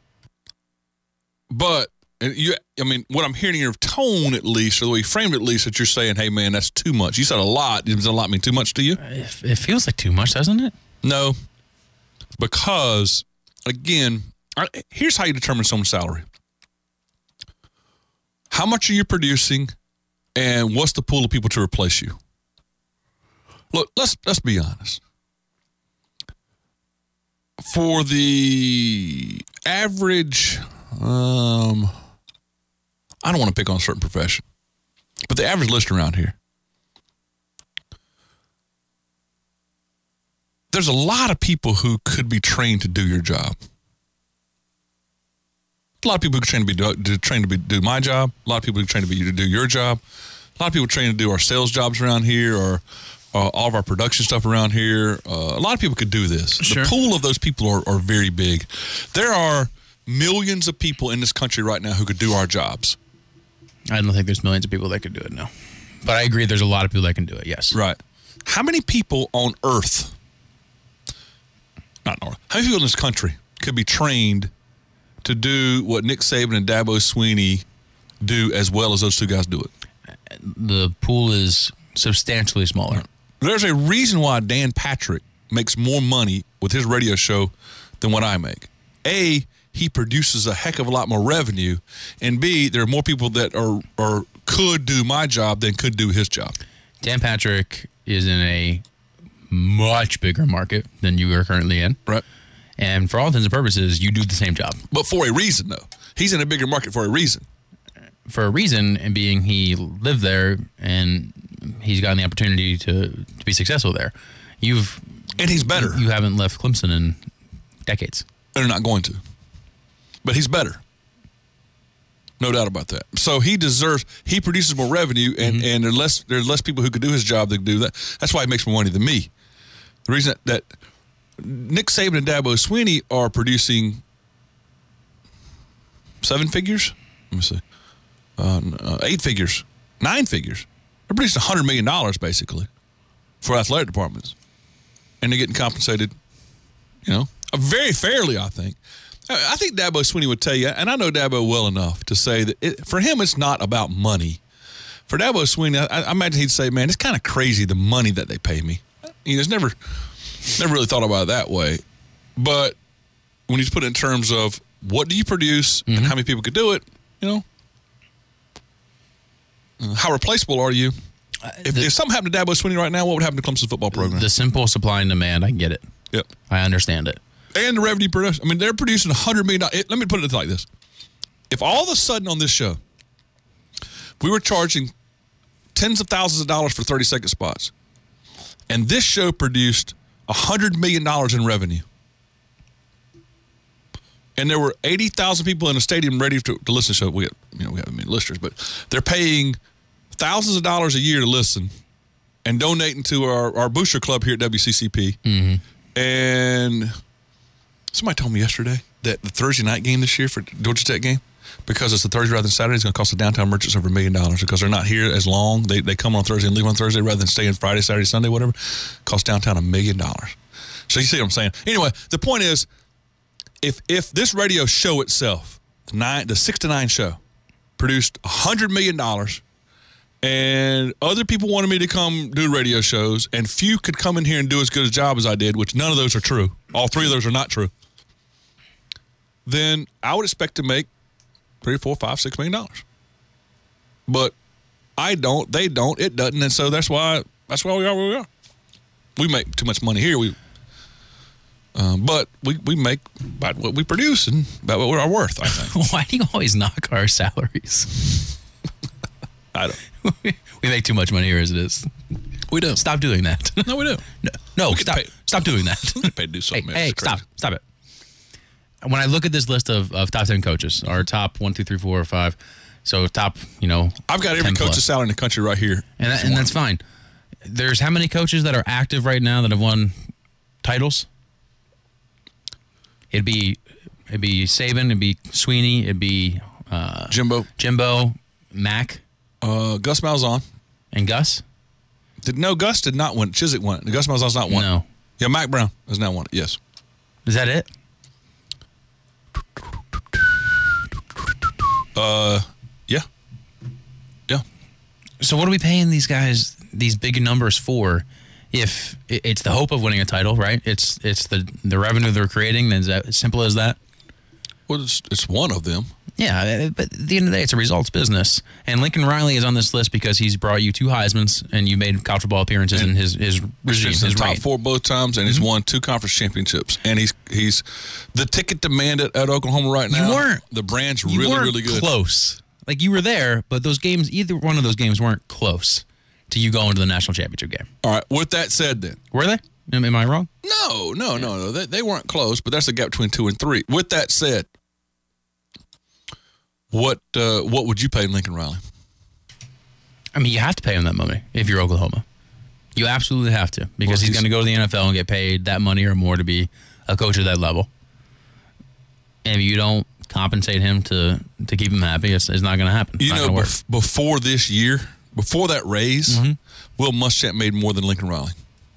Speaker 7: But what I'm hearing in your tone at least, or the way you framed it at least, that you're saying, hey, man, that's too much. You said a lot. Does a lot mean too much to you?
Speaker 2: It feels like too much, doesn't it?
Speaker 7: No. Because, again, here's how you determine someone's salary. How much are you producing, and what's the pool of people to replace you? Look, let's be honest. For the average, I don't want to pick on a certain profession, but the average listener around here, there's a lot of people who could be trained to do your job. A lot of people who are trained to do my job. A lot of people who are trained to do your job. A lot of people trained to do our sales jobs around here, or all of our production stuff around here. A lot of people could do this. Sure. The pool of those people are very big. There are millions of people in this country right now who could do our jobs.
Speaker 2: I don't think there's millions of people that could do it, no. But I agree there's a lot of people that can do it, yes.
Speaker 7: Right. How many people on earth, how many people in this country could be trained to do what Nick Saban and Dabo Swinney do as well as those two guys do it?
Speaker 2: The pool is substantially smaller.
Speaker 7: Right. There's a reason why Dan Patrick makes more money with his radio show than what I make. A, he produces a heck of a lot more revenue, and B, there are more people that are could do my job than could do his job.
Speaker 2: Dan Patrick is in a much bigger market than you are currently in.
Speaker 7: Right.
Speaker 2: And for all intents and purposes, you do the same job.
Speaker 7: But for a reason, though. He's in a bigger market for a reason.
Speaker 2: For a reason, and being he lived there and he's gotten the opportunity to be successful there.
Speaker 7: And he's better.
Speaker 2: You haven't left Clemson in decades.
Speaker 7: They're not going to. But he's better. No doubt about that. So he produces more revenue, and there's less people who could do his job that do that. That's why he makes more money than me. The reason that Nick Saban and Dabo Swinney are producing 7 figures. Let me see. 8 figures. 9 figures. They're producing $100 million, basically, for athletic departments. And they're getting compensated, very fairly, I think. I think Dabo Swinney would tell you, and I know Dabo well enough to say that for him, it's not about money. For Dabo Swinney, I imagine he'd say, man, it's kind of crazy the money that they pay me. He's never really thought about it that way. But when he's put it in terms of what do you produce and how many people could do it, how replaceable are you? If something happened to Dabo Swinney right now, what would happen to Clemson's football program?
Speaker 2: The simple supply and demand, I get it.
Speaker 7: Yep.
Speaker 2: I understand it.
Speaker 7: And the revenue production. I mean, they're producing $100 million. Let me put it like this. If all of a sudden on this show, We were charging tens of thousands of dollars for 30-second spots. And this show produced $100 million in revenue. And there were 80,000 people in a stadium ready to listen to the show. We have many listeners, but they're paying thousands of dollars a year to listen and donating to our booster club here at WCCP.
Speaker 2: Mm-hmm.
Speaker 7: And somebody told me yesterday that the Thursday night game this year for Georgia Tech game, because it's a Thursday rather than Saturday, it's going to cost the downtown merchants over $1 million because they're not here as long. They come on Thursday and leave on Thursday rather than staying Friday, Saturday, Sunday, whatever. Cost downtown $1 million. So you see what I'm saying? Anyway, the point is, if this radio show itself, the 6 to 9 show, produced $100 million, and other people wanted me to come do radio shows, and few could come in here and do as good a job as I did, which none of those are true. All 3 of those are not true. Then I would expect to make $3, $4, $5, $6 million. But I don't, they don't, it doesn't, and so that's why we are where we are. We make too much money here. But we make about what we produce and about what we're our worth, I think.
Speaker 2: Why do you always knock our salaries?
Speaker 7: I don't.
Speaker 2: We make too much money here as it is.
Speaker 7: We do.
Speaker 2: Stop doing that.
Speaker 7: No, we do.
Speaker 2: No, stop doing that.
Speaker 7: We get paid to do something.
Speaker 2: Hey, stop it. When I look at this list of top 10 coaches, our top 1, 2, 3, 4, or 5, so top,
Speaker 7: I've got every coach's salary in the country right here.
Speaker 2: And that's fine. There's how many coaches that are active right now that have won titles? It'd be Saban, it'd be Sweeney, it'd be
Speaker 7: Jimbo,
Speaker 2: Mac,
Speaker 7: Gus Malzahn,
Speaker 2: and Gus.
Speaker 7: Gus did not win. Chiswick won it. Gus Malzahn's not won.
Speaker 2: No.
Speaker 7: Yeah, Mac Brown has now won it. Yes.
Speaker 2: Is that it?
Speaker 7: Yeah.
Speaker 2: So what are we paying these guys these big numbers for? If it's the hope of winning a title, right? It's the revenue they're creating. Is that as simple as that?
Speaker 7: Well, it's one of them.
Speaker 2: Yeah, but at the end of the day, it's a results business. And Lincoln Riley is on this list because he's brought you 2 Heismans and you made college football appearances in his regime.
Speaker 7: He's in the top 4 both times, and he's won 2 conference championships. And he's the ticket demand at Oklahoma right now. The brand's really good.
Speaker 2: Close. Like you were there, but those games, either one of those games weren't close to you going to the national championship game.
Speaker 7: All right. With that said, then
Speaker 2: were they? Am I wrong?
Speaker 7: No. They weren't close, but that's the gap between 2 and 3. With that said, what would you pay Lincoln Riley?
Speaker 2: I mean, you have to pay him that money if you're Oklahoma. You absolutely have to because he's going to go to the NFL and get paid that money or more to be a coach at that level. And if you don't compensate him to keep him happy, it's not going to happen.
Speaker 7: Before this year, before that raise, Will Muschamp made more than Lincoln Riley.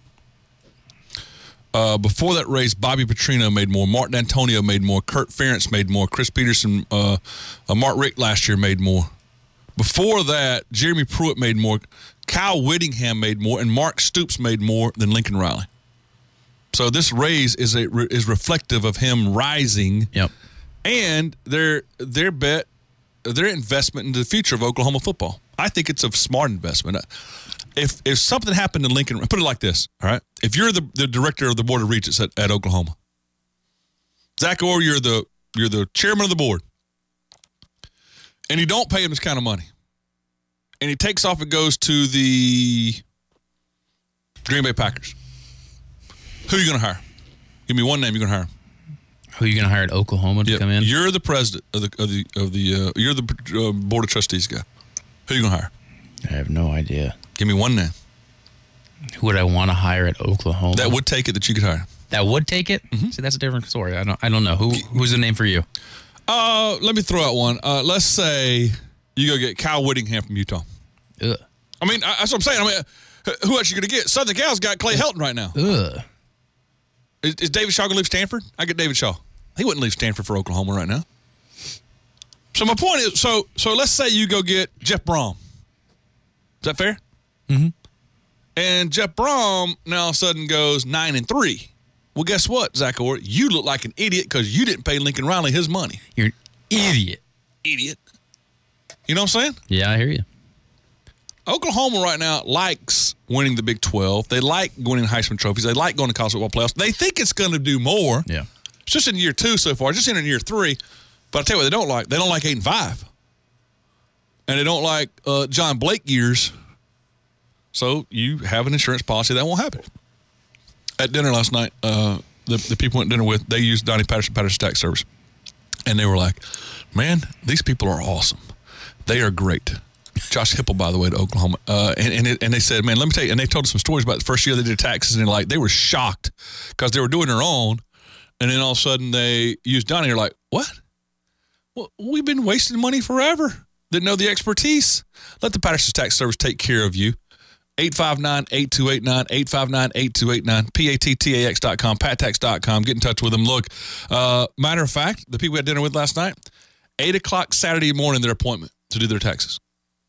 Speaker 7: Before that race, Bobby Petrino made more. Martin Antonio made more. Kurt Ferentz made more. Chris Peterson, Mark Richt last year made more. Before that, Jeremy Pruitt made more. Kyle Whittingham made more. And Mark Stoops made more than Lincoln Riley. So this raise is reflective of him rising.
Speaker 2: Yep.
Speaker 7: And their investment into the future of Oklahoma football. I think it's a smart investment. If something happened to Lincoln, put it like this, all right? If you're the director of the Board of Regents at Oklahoma, Zach Orr, you're the chairman of the board, and you don't pay him this kind of money, and he takes off and goes to the Green Bay Packers, who are you going to hire? Give me one name you're going to hire.
Speaker 2: Who are you going to hire at Oklahoma to come in?
Speaker 7: You're the president of the Board of Trustees guy. Who are you going to hire?
Speaker 2: I have no idea.
Speaker 7: Give me one name.
Speaker 2: Who would I want to hire at Oklahoma?
Speaker 7: That would take it that you could hire.
Speaker 2: That would take it? Mm-hmm. See, that's a different story. I don't know. Who's the name for you?
Speaker 7: Let me throw out one. Let's say you go get Kyle Whittingham from Utah.
Speaker 2: Ugh.
Speaker 7: I mean, that's what I'm saying. I mean, who else you going to get? Southern Cal's got Clay Helton right now.
Speaker 2: Ugh.
Speaker 7: Is David Shaw going to leave Stanford? I get David Shaw. He wouldn't leave Stanford for Oklahoma right now. So my point is, so let's say you go get Jeff Brom. Is that fair?
Speaker 2: Mm-hmm.
Speaker 7: And Jeff Brom now all of a sudden goes 9-3. Well, guess what, Zach Orr? You look like an idiot because you didn't pay Lincoln Riley his money.
Speaker 2: You're an idiot.
Speaker 7: Idiot. You know what I'm saying?
Speaker 2: Yeah, I hear you.
Speaker 7: Oklahoma right now likes winning the Big 12. They like winning Heisman trophies. They like going to college football playoffs. They think it's going to do more.
Speaker 2: Yeah.
Speaker 7: It's just in year 2 so far. It's just in year 3. But I'll tell you what they don't like. They don't like 8-5. and they don't like John Blake gears. So you have an insurance policy that won't happen. At dinner last night, the people went to dinner with, they used Donnie Patterson Tax Service. And they were like, man, these people are awesome. They are great. Josh Hipple, by the way, to Oklahoma. And they said, man, let me tell you, and they told us some stories about the first year they did taxes, and they were shocked because they were doing their own. And then all of a sudden they used Donnie. You're like, what? Well, we've been wasting money forever. Didn't know the expertise. Let the Patterson Tax Service take care of you. 859-8289, 859-8289, PATTAX.com, PatTax.com. Get in touch with them. Look, matter of fact, the people we had dinner with last night, 8 o'clock Saturday morning, their appointment to do their taxes.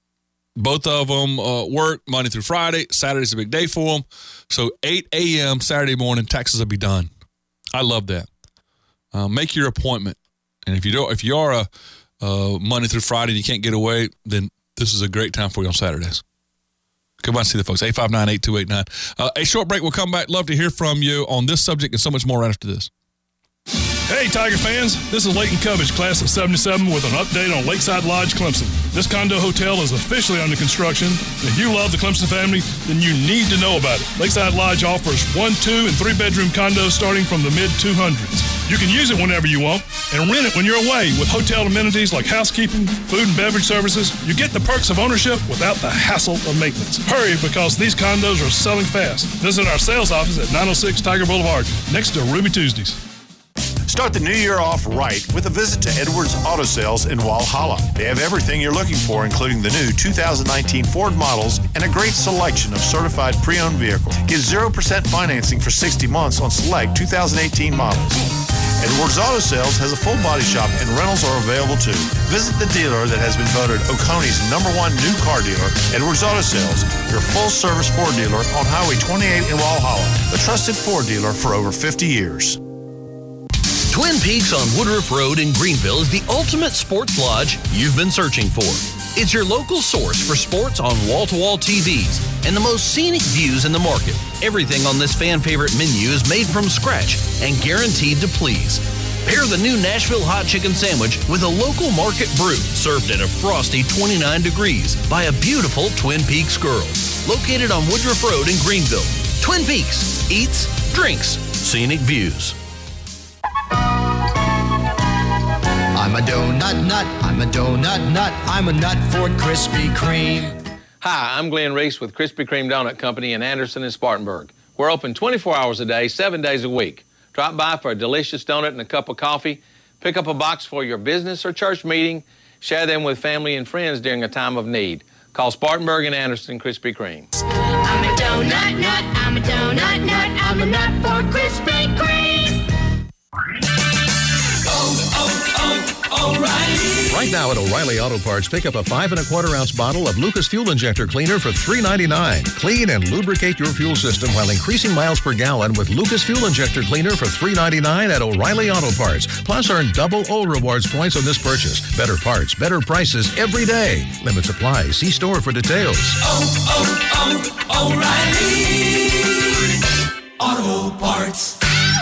Speaker 7: Both of them work Monday through Friday. Saturday's a big day for them. So 8 a.m. Saturday morning, taxes will be done. I love that. Make your appointment. And if you are a Monday through Friday and you can't get away, then this is a great time for you on Saturdays. Come on, see the folks. 859-8289. A short break. We'll come back. Love to hear from you on this subject and so much more right after this.
Speaker 20: Hey, Tiger fans. This is Leighton Cubbage, class of 77, with an update on Lakeside Lodge, Clemson. This condo hotel is officially under construction. If you love the Clemson family, then you need to know about it. Lakeside Lodge offers 1, 2, and 3-bedroom condos starting from the mid-200s. You can use it whenever you want and rent it when you're away with hotel amenities like housekeeping, food and beverage services. You get the perks of ownership without the hassle of maintenance. Hurry, because these condos are selling fast. Visit our sales office at 906 Tiger Boulevard, next to Ruby Tuesdays.
Speaker 21: Start the new year off right with a visit to Edwards Auto Sales in Walhalla. They have everything you're looking for, including the new 2019 Ford models and a great selection of certified pre-owned vehicles. Get 0% financing for 60 months on select 2018 models. Edwards Auto Sales has a full body shop and rentals are available too. Visit the dealer that has been voted Oconee's #1 new car dealer, Edwards Auto Sales, your full service Ford dealer on Highway 28 in Walhalla, the trusted Ford dealer for over 50 years.
Speaker 22: Twin Peaks on Woodruff Road in Greenville is the ultimate sports lodge you've been searching for. It's your local source for sports on wall-to-wall TVs and the most scenic views in the market. Everything on this fan-favorite menu is made from scratch and guaranteed to please. Pair the new Nashville hot chicken sandwich with a local market brew served at a frosty 29 degrees by a beautiful Twin Peaks girl. Located on Woodruff Road in Greenville. Twin Peaks. Eats, drinks, scenic views.
Speaker 23: I'm a donut nut, I'm a donut nut, I'm a nut for Krispy Kreme.
Speaker 24: Hi, I'm Glenn Reese with Krispy Kreme Donut Company in Anderson and Spartanburg. We're open 24 hours a day, 7 days a week. Drop by for a delicious donut and a cup of coffee. Pick up a box for your business or church meeting. Share them with family and friends during a time of need. Call Spartanburg and Anderson Krispy Kreme.
Speaker 25: I'm a donut nut, I'm a donut nut, I'm a nut for Krispy Kreme.
Speaker 17: O'Reilly. Right now at O'Reilly Auto Parts, pick up a 5 1/4 ounce bottle of Lucas Fuel Injector Cleaner for $3.99. Clean and lubricate your fuel system while increasing miles per gallon with Lucas Fuel Injector Cleaner for $3.99 at O'Reilly Auto Parts. Plus, earn double O Rewards points on this purchase. Better parts, better prices every day. Limit supply. See store for details.
Speaker 23: O'Reilly Auto Parts.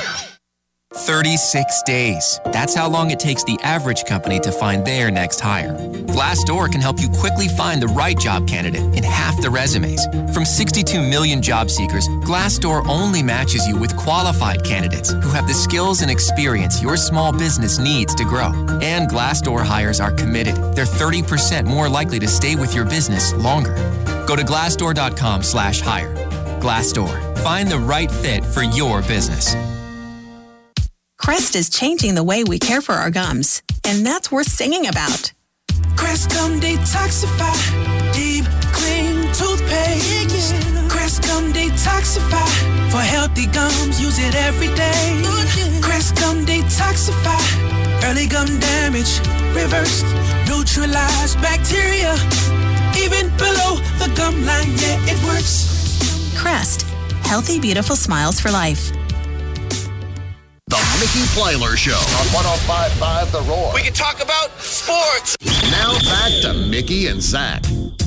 Speaker 12: 36 days. That's how long it takes the average company to find their next hire. Glassdoor can help you quickly find the right job candidate in half the resumes. From 62 million job seekers, Glassdoor only matches you with qualified candidates who have the skills and experience your small business needs to grow. And Glassdoor hires are committed. They're 30% more likely to stay with your business longer. Go to glassdoor.com/hire. Glassdoor. Find the right fit for your business.
Speaker 26: Crest is changing the way we care for our gums, and that's worth singing about.
Speaker 27: Crest Gum Detoxify, deep clean toothpaste. Crest Gum Detoxify, for healthy gums, use it every day. Crest Gum Detoxify, early gum damage, reversed, neutralized bacteria, even below the gum line, yeah, it works.
Speaker 26: Crest, healthy, beautiful smiles for life.
Speaker 17: The Mickey Plyler Show on 105.5 The Roar.
Speaker 18: We can talk about sports.
Speaker 17: Now back to Mickey and Zach.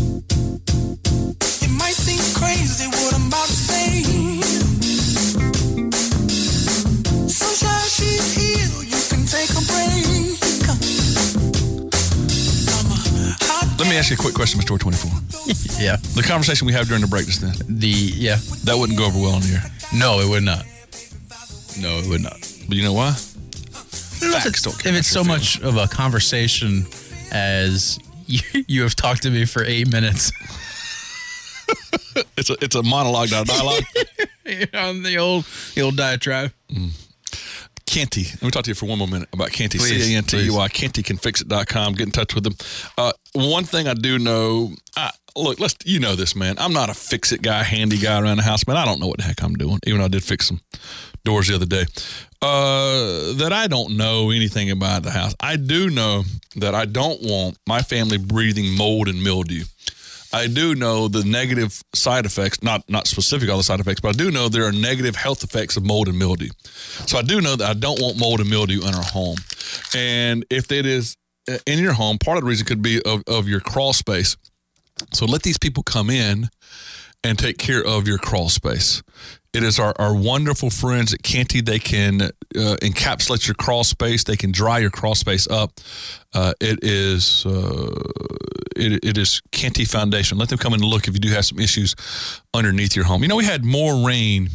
Speaker 27: It might seem crazy what I'm about to say. Sunshine, she's here. You can take a break.
Speaker 7: Let me ask ask you a quick question, Mr. 24.
Speaker 2: Yeah.
Speaker 7: The conversation we had during the break just then.
Speaker 2: That
Speaker 7: wouldn't go over well on the air.
Speaker 2: No, it would not. No, it would not.
Speaker 7: But you know why?
Speaker 2: Facts don't count. If it's so much of a conversation as you have talked to me for 8 minutes.
Speaker 7: It's a monologue, not a dialogue.
Speaker 2: On the old diatribe.
Speaker 7: Canty. Let me talk to you for one more minute about Canty.
Speaker 2: Please,
Speaker 7: Canty. CantyCanFixIt.com. Get in touch with them. One thing I do know, look, you know this, man. I'm not a fix-it guy, handy guy around the house, man. I don't know what the heck I'm doing, even though I did fix some doors the other day. That I don't know anything about the house. I do know that I don't want my family breathing mold and mildew. I do know the negative side effects, not specific all the side effects, but I do know there are negative health effects of mold and mildew. So I do know that I don't want mold and mildew in our home. And if it is in your home, part of the reason could be of your crawl space. So let these people come in and take care of your crawl space. It is our wonderful friends at Canty. They can encapsulate your crawl space. They can dry your crawl space up. It is Canty Foundation. Let them come in and look if you do have some issues underneath your home. You know, we had more rain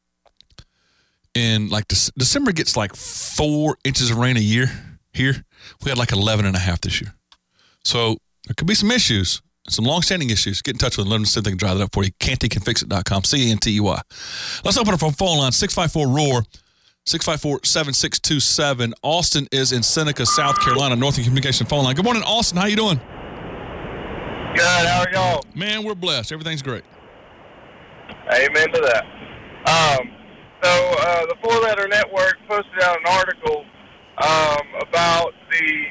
Speaker 7: in December gets like 4 inches of rain a year here. We had like 11 and a half this year. So there could be some issues. Some long-standing issues. Get in touch with them. Let them see if they can dry that up for you. CantyCanFixIt.com. Cantey. Let's open up our phone line. 654-ROAR. 654-7627. Austin is in Seneca, South Carolina. Northern Communication phone line. Good morning, Austin. How you doing?
Speaker 1: Good. How are y'all?
Speaker 7: Man, we're blessed. Everything's great.
Speaker 1: Amen to that. So the Four Letter Network posted out an article about the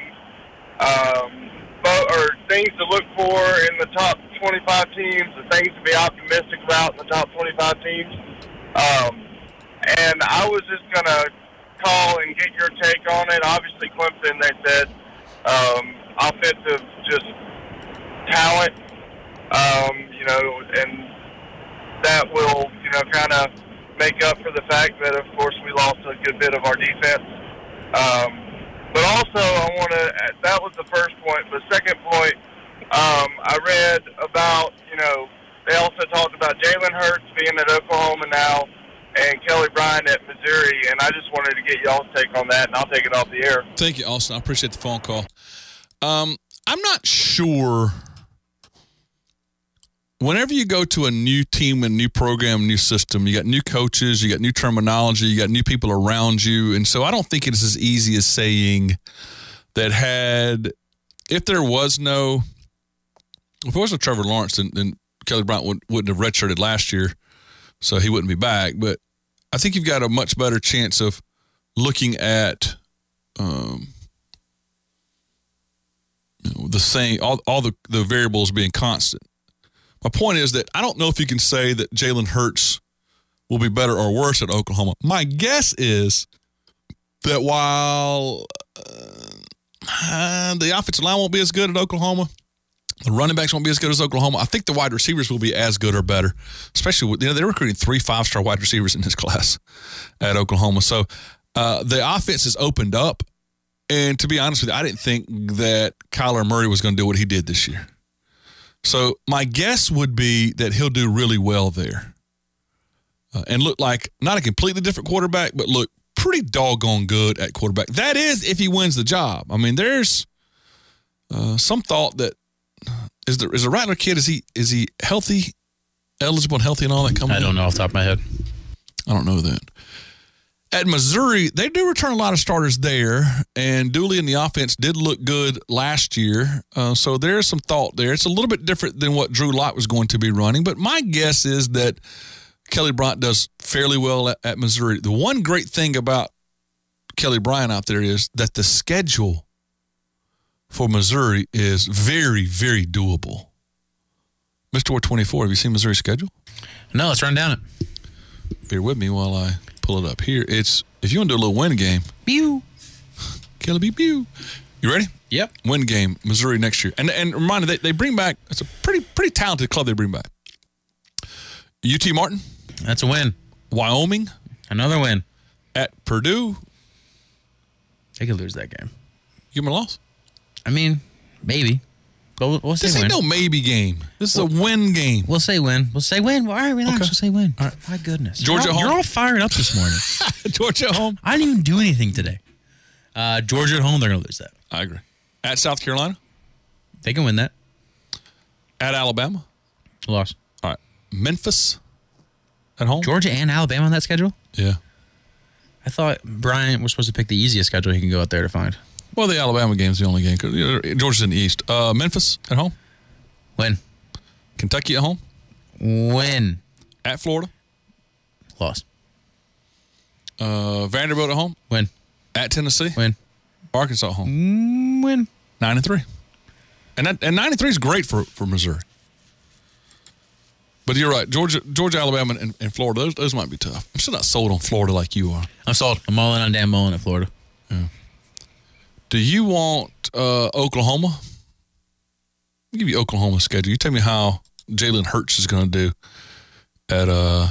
Speaker 1: things to look for in the top 25 teams, the things to be optimistic about in the top 25 teams. And I was just going to call and get your take on it. Obviously, Clemson, they said, offensive just talent, and that will, kind of make up for the fact that, of course, we lost a good bit of our defense. But also, that was the first point. The second point, I read about, they also talked about Jalen Hurts being at Oklahoma now and Kelly Bryant at Missouri, and I just wanted to get y'all's take on that, and I'll take it off the air.
Speaker 7: Thank you, Austin. I appreciate the phone call. I'm not sure. Whenever you go to a new team, a new program, new system, you got new coaches, you got new terminology, you got new people around you. And so I don't think it's as easy as saying that if there was no Trevor Lawrence, then Kelly Bryant wouldn't have redshirted last year, so he wouldn't be back. But I think you've got a much better chance of looking at the same, all the variables being constant. My point is that I don't know if you can say that Jalen Hurts will be better or worse at Oklahoma. My guess is that while the offensive line won't be as good at Oklahoma, the running backs won't be as good as Oklahoma, I think the wide receivers will be as good or better, especially with, they're recruiting 3 5-star wide receivers in this class at Oklahoma. So the offense is opened up. And to be honest with you, I didn't think that Kyler Murray was going to do what he did this year. So my guess would be that he'll do really well there and look like not a completely different quarterback, but look pretty doggone good at quarterback. That is if he wins the job. I mean, there's some thought that is the Rattler kid, is he healthy, eligible and healthy and all that coming?
Speaker 2: I don't know off the top of my head.
Speaker 7: I don't know that. At Missouri, they do return a lot of starters there, and Dooley in the offense did look good last year. So there's some thought there. It's a little bit different than what Drew Lock was going to be running, but my guess is that Kelly Bryant does fairly well at Missouri. The one great thing about Kelly Bryant out there is that the schedule for Missouri is very, very doable. Mr. 24, have you seen Missouri's schedule?
Speaker 2: No, let's run down it.
Speaker 7: Bear with me while I pull it up here. It's, if you want to do a little win game.
Speaker 2: Pew.
Speaker 7: Kelly Pew. You ready?
Speaker 2: Yep.
Speaker 7: Win game, Missouri next year. And reminder, they bring back, it's a pretty talented club they bring back. UT Martin.
Speaker 2: That's a win.
Speaker 7: Wyoming.
Speaker 2: Another win.
Speaker 7: At Purdue.
Speaker 2: They could lose that game.
Speaker 7: Give them a loss?
Speaker 2: I mean, maybe. But we'll say
Speaker 7: This
Speaker 2: win.
Speaker 7: ain't no maybe game. This is a win game.
Speaker 2: We'll say win. We'll say win. All right, relax.
Speaker 7: Okay.
Speaker 2: We'll say win.
Speaker 7: All right.
Speaker 2: My goodness.
Speaker 7: Georgia
Speaker 2: you're
Speaker 7: home?
Speaker 2: You're all fired up this morning.
Speaker 7: Georgia at home?
Speaker 2: I didn't even do anything today. Georgia at home, they're going to lose that.
Speaker 7: I agree. At South Carolina?
Speaker 2: They can win that.
Speaker 7: At Alabama?
Speaker 2: Loss.
Speaker 7: All right. Memphis at home?
Speaker 2: Georgia and Alabama on that schedule?
Speaker 7: Yeah.
Speaker 2: I thought Bryant was supposed to pick the easiest schedule he can go out there to find.
Speaker 7: Well, the Alabama game's the only game. Georgia's in the East. Memphis at home?
Speaker 2: Win.
Speaker 7: Kentucky at home?
Speaker 2: Win.
Speaker 7: At Florida?
Speaker 2: Loss.
Speaker 7: Vanderbilt at home?
Speaker 2: Win.
Speaker 7: At Tennessee?
Speaker 2: Win.
Speaker 7: Arkansas at home?
Speaker 2: Win.
Speaker 7: 9-3. And 9-3 is great for Missouri. But you're right. Georgia, Alabama, and Florida, those might be tough. I'm still not sold on Florida like you are.
Speaker 2: I'm sold. I'm all in on Dan Mullen at Florida.
Speaker 7: Yeah. Do you want Oklahoma? I'll give you Oklahoma's schedule. You tell me how Jalen Hurts is going to do at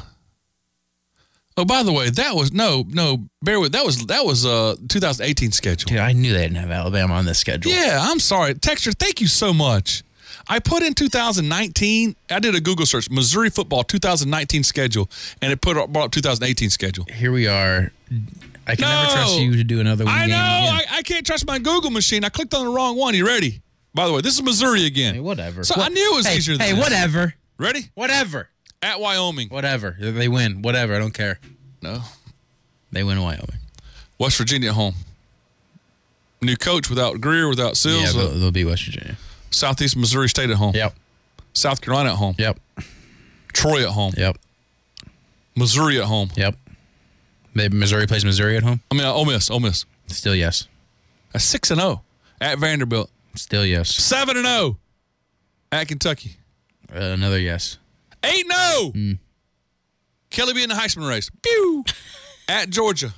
Speaker 7: Oh, by the way, that was bear with. That was 2018 schedule.
Speaker 2: Dude, I knew they didn't have Alabama on this schedule.
Speaker 7: Yeah, I'm sorry. Texture, thank you so much. I put in 2019. I did a Google search, Missouri football 2019 schedule, and it brought up 2018 schedule.
Speaker 2: Here we are. I can never trust you to do another one.
Speaker 7: I know. I can't trust my Google machine. I clicked on the wrong one. You ready? By the way, this is Missouri again.
Speaker 2: Hey, whatever.
Speaker 7: So I knew it was easier than
Speaker 2: this. Hey, whatever.
Speaker 7: Ready?
Speaker 2: Whatever.
Speaker 7: At Wyoming.
Speaker 2: Whatever. They win. Whatever. I don't care.
Speaker 7: No.
Speaker 2: They win Wyoming.
Speaker 7: West Virginia at home. New coach without Greer, without Sills.
Speaker 2: Yeah, they'll be West Virginia.
Speaker 7: Southeast Missouri State at home.
Speaker 2: Yep.
Speaker 7: South Carolina at home.
Speaker 2: Yep.
Speaker 7: Troy at home.
Speaker 2: Yep.
Speaker 7: Missouri at home.
Speaker 2: Yep. Maybe Missouri plays Missouri at home?
Speaker 7: I mean, Ole Miss.
Speaker 2: Still yes.
Speaker 7: That's 6-0 at Vanderbilt.
Speaker 2: Still yes.
Speaker 7: 7-0 at Kentucky.
Speaker 2: Another yes.
Speaker 7: 8-0. Kelly be in the Heisman race. Pew! At Georgia.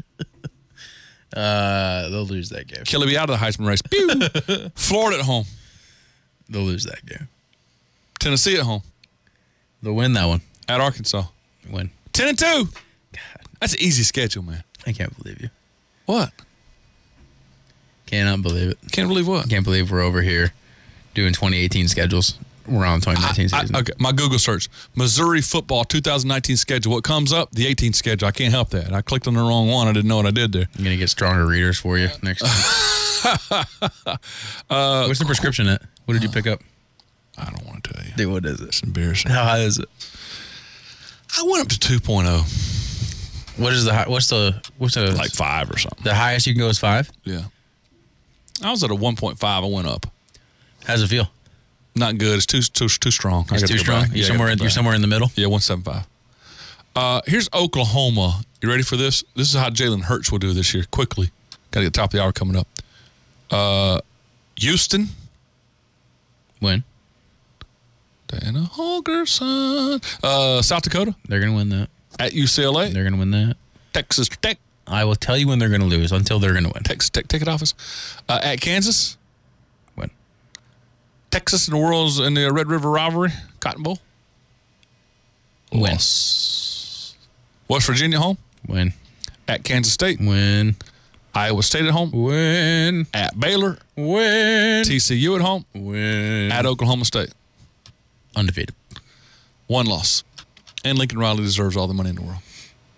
Speaker 2: They'll lose that game.
Speaker 7: Kelly be out of the Heisman race. Pew! Florida at home.
Speaker 2: They'll lose that game.
Speaker 7: Tennessee at home.
Speaker 2: They'll win that one.
Speaker 7: At Arkansas.
Speaker 2: Win.
Speaker 7: 10-2. God. That's an easy schedule, man.
Speaker 2: I can't believe you.
Speaker 7: What?
Speaker 2: Cannot believe it.
Speaker 7: Can't believe what?
Speaker 2: Can't believe we're over here doing 2018 schedules. We're on 2019 season.
Speaker 7: Okay, my Google search. Missouri football 2019 schedule. What comes up? The 18 schedule. I can't help that. I clicked on the wrong one. I didn't know what I did there.
Speaker 2: I'm going to get stronger readers for you next time. What's the prescription at? What did you pick up?
Speaker 7: I don't want to tell you.
Speaker 2: Dude, what is it?
Speaker 7: It's embarrassing.
Speaker 2: How high is it?
Speaker 7: I went up to 2.0.
Speaker 2: What is the high? What's the
Speaker 7: like 5 or something?
Speaker 2: The highest you can go is 5?
Speaker 7: Yeah. I was at a 1.5. I went up.
Speaker 2: How's it feel?
Speaker 7: Not good. It's too strong.
Speaker 2: It's too strong? You're somewhere in the middle?
Speaker 7: Yeah, 1.75. Here's Oklahoma. You ready for this? This is how Jalen Hurts will do this year. Quickly. Got to get top of the hour coming up. Houston.
Speaker 2: Win.
Speaker 7: Dana Holgerson. South Dakota.
Speaker 2: They're going to win that.
Speaker 7: At UCLA.
Speaker 2: They're going to win that.
Speaker 7: Texas Tech.
Speaker 2: I will tell you when they're going to lose until they're going to win.
Speaker 7: Texas Tech ticket office. At Kansas.
Speaker 2: Win.
Speaker 7: Texas and the World's in the Red River rivalry. Cotton Bowl.
Speaker 2: Win.
Speaker 7: Loss. West Virginia home.
Speaker 2: Win.
Speaker 7: At Kansas State.
Speaker 2: Win.
Speaker 7: Iowa State at home.
Speaker 2: Win.
Speaker 7: At Baylor.
Speaker 2: Win.
Speaker 7: TCU at home.
Speaker 2: Win.
Speaker 7: At Oklahoma State.
Speaker 2: Undefeated.
Speaker 7: 1 loss. And Lincoln Riley deserves all the money in the world.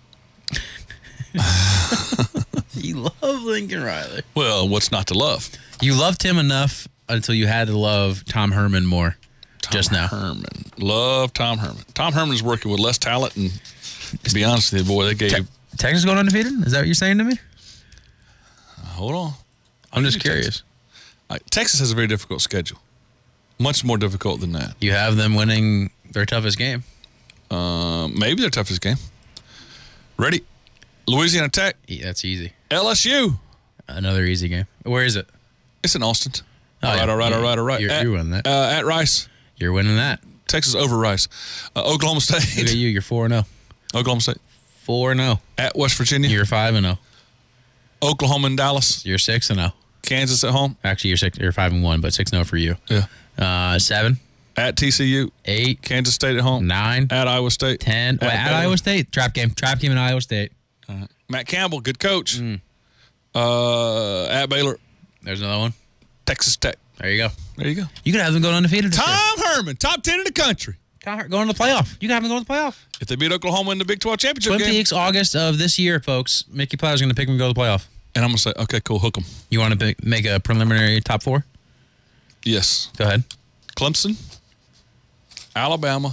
Speaker 2: You love Lincoln Riley.
Speaker 7: Well, what's not to love?
Speaker 2: You loved him enough until you had to love Tom Herman more.
Speaker 7: Tom Herman. Love Tom Herman. Tom Herman is working with less talent, and to be honest with you, boy, they gave...
Speaker 2: Texas going undefeated? Is that what you're saying to me?
Speaker 7: Hold on.
Speaker 2: I'm just curious.
Speaker 7: Texas has a very difficult schedule. Much more difficult than that.
Speaker 2: You have them winning their toughest game.
Speaker 7: Maybe their toughest game. Ready? Louisiana Tech.
Speaker 2: Yeah, that's easy.
Speaker 7: LSU.
Speaker 2: Another easy game. Where is it?
Speaker 7: It's in Austin.
Speaker 2: Oh,
Speaker 7: all right.
Speaker 2: You're winning that.
Speaker 7: At Rice.
Speaker 2: You're winning that.
Speaker 7: Texas over Rice. Oklahoma State.
Speaker 2: Look at you. You're 4-0.
Speaker 7: Oklahoma State.
Speaker 2: 4-0.
Speaker 7: At West Virginia.
Speaker 2: You're 5-0.
Speaker 7: Oklahoma and Dallas.
Speaker 2: You're 6-0.
Speaker 7: Kansas at home.
Speaker 2: Actually, you're 5-1, but 6-0 for you.
Speaker 7: Yeah.
Speaker 2: 7.
Speaker 7: At TCU.
Speaker 2: 8.
Speaker 7: Kansas State at home.
Speaker 2: 9.
Speaker 7: At Iowa State.
Speaker 2: 10. At Iowa State. Trap game in Iowa State.
Speaker 7: Matt Campbell, good coach. At Baylor.
Speaker 2: There's another one.
Speaker 7: Texas Tech.
Speaker 2: There you go.
Speaker 7: There you go.
Speaker 2: You could have them going undefeated.
Speaker 7: Tom Herman, top 10 in the country.
Speaker 2: Going to the playoff. You can have them go to the playoff.
Speaker 7: If they beat Oklahoma in the Big 12 championship
Speaker 2: Twin
Speaker 7: game.
Speaker 2: Peaks, August of this year, folks. Mickey Plow's going to pick them to go to the playoff.
Speaker 7: And I'm going to say, okay, cool, hook them.
Speaker 2: You want to make a preliminary top 4?
Speaker 7: Yes.
Speaker 2: Go ahead.
Speaker 7: Clemson, Alabama,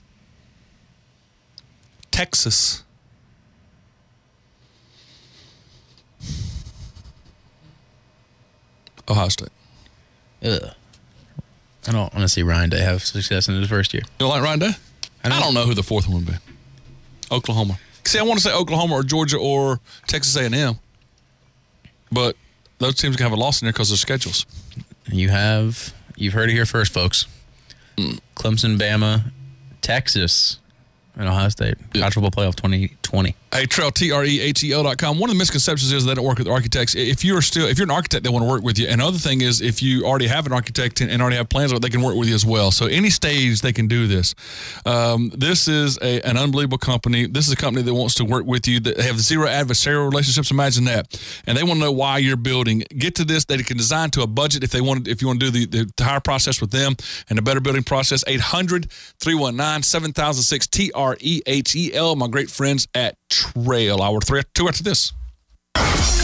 Speaker 7: Texas, Ohio State.
Speaker 2: Ugh. I don't want to see Ryan Day have success in his first year.
Speaker 7: You don't like Ryan Day? I don't know who the fourth one would be. Oklahoma. See, I want to say Oklahoma or Georgia or Texas A&M, but those teams can have a loss in there because of their schedules.
Speaker 2: You've heard it here first, folks. Clemson, Bama, Texas, and Ohio State. College football playoff 2020.
Speaker 7: Hey, Trell, TREHEL.com. One of the misconceptions is they don't work with architects. If you're an architect, they want to work with you. And the other thing is, if you already have an architect and already have plans, they can work with you as well. So any stage they can do this. This is an unbelievable company. This is a company that wants to work with you. They have zero adversarial relationships. Imagine that. And they want to know why you're building. Get to this. They can design to a budget if you want to do the hire process with them and a better building process. 800-319-7006 TREHEL. My great friends at Trail. Hour 2 after this.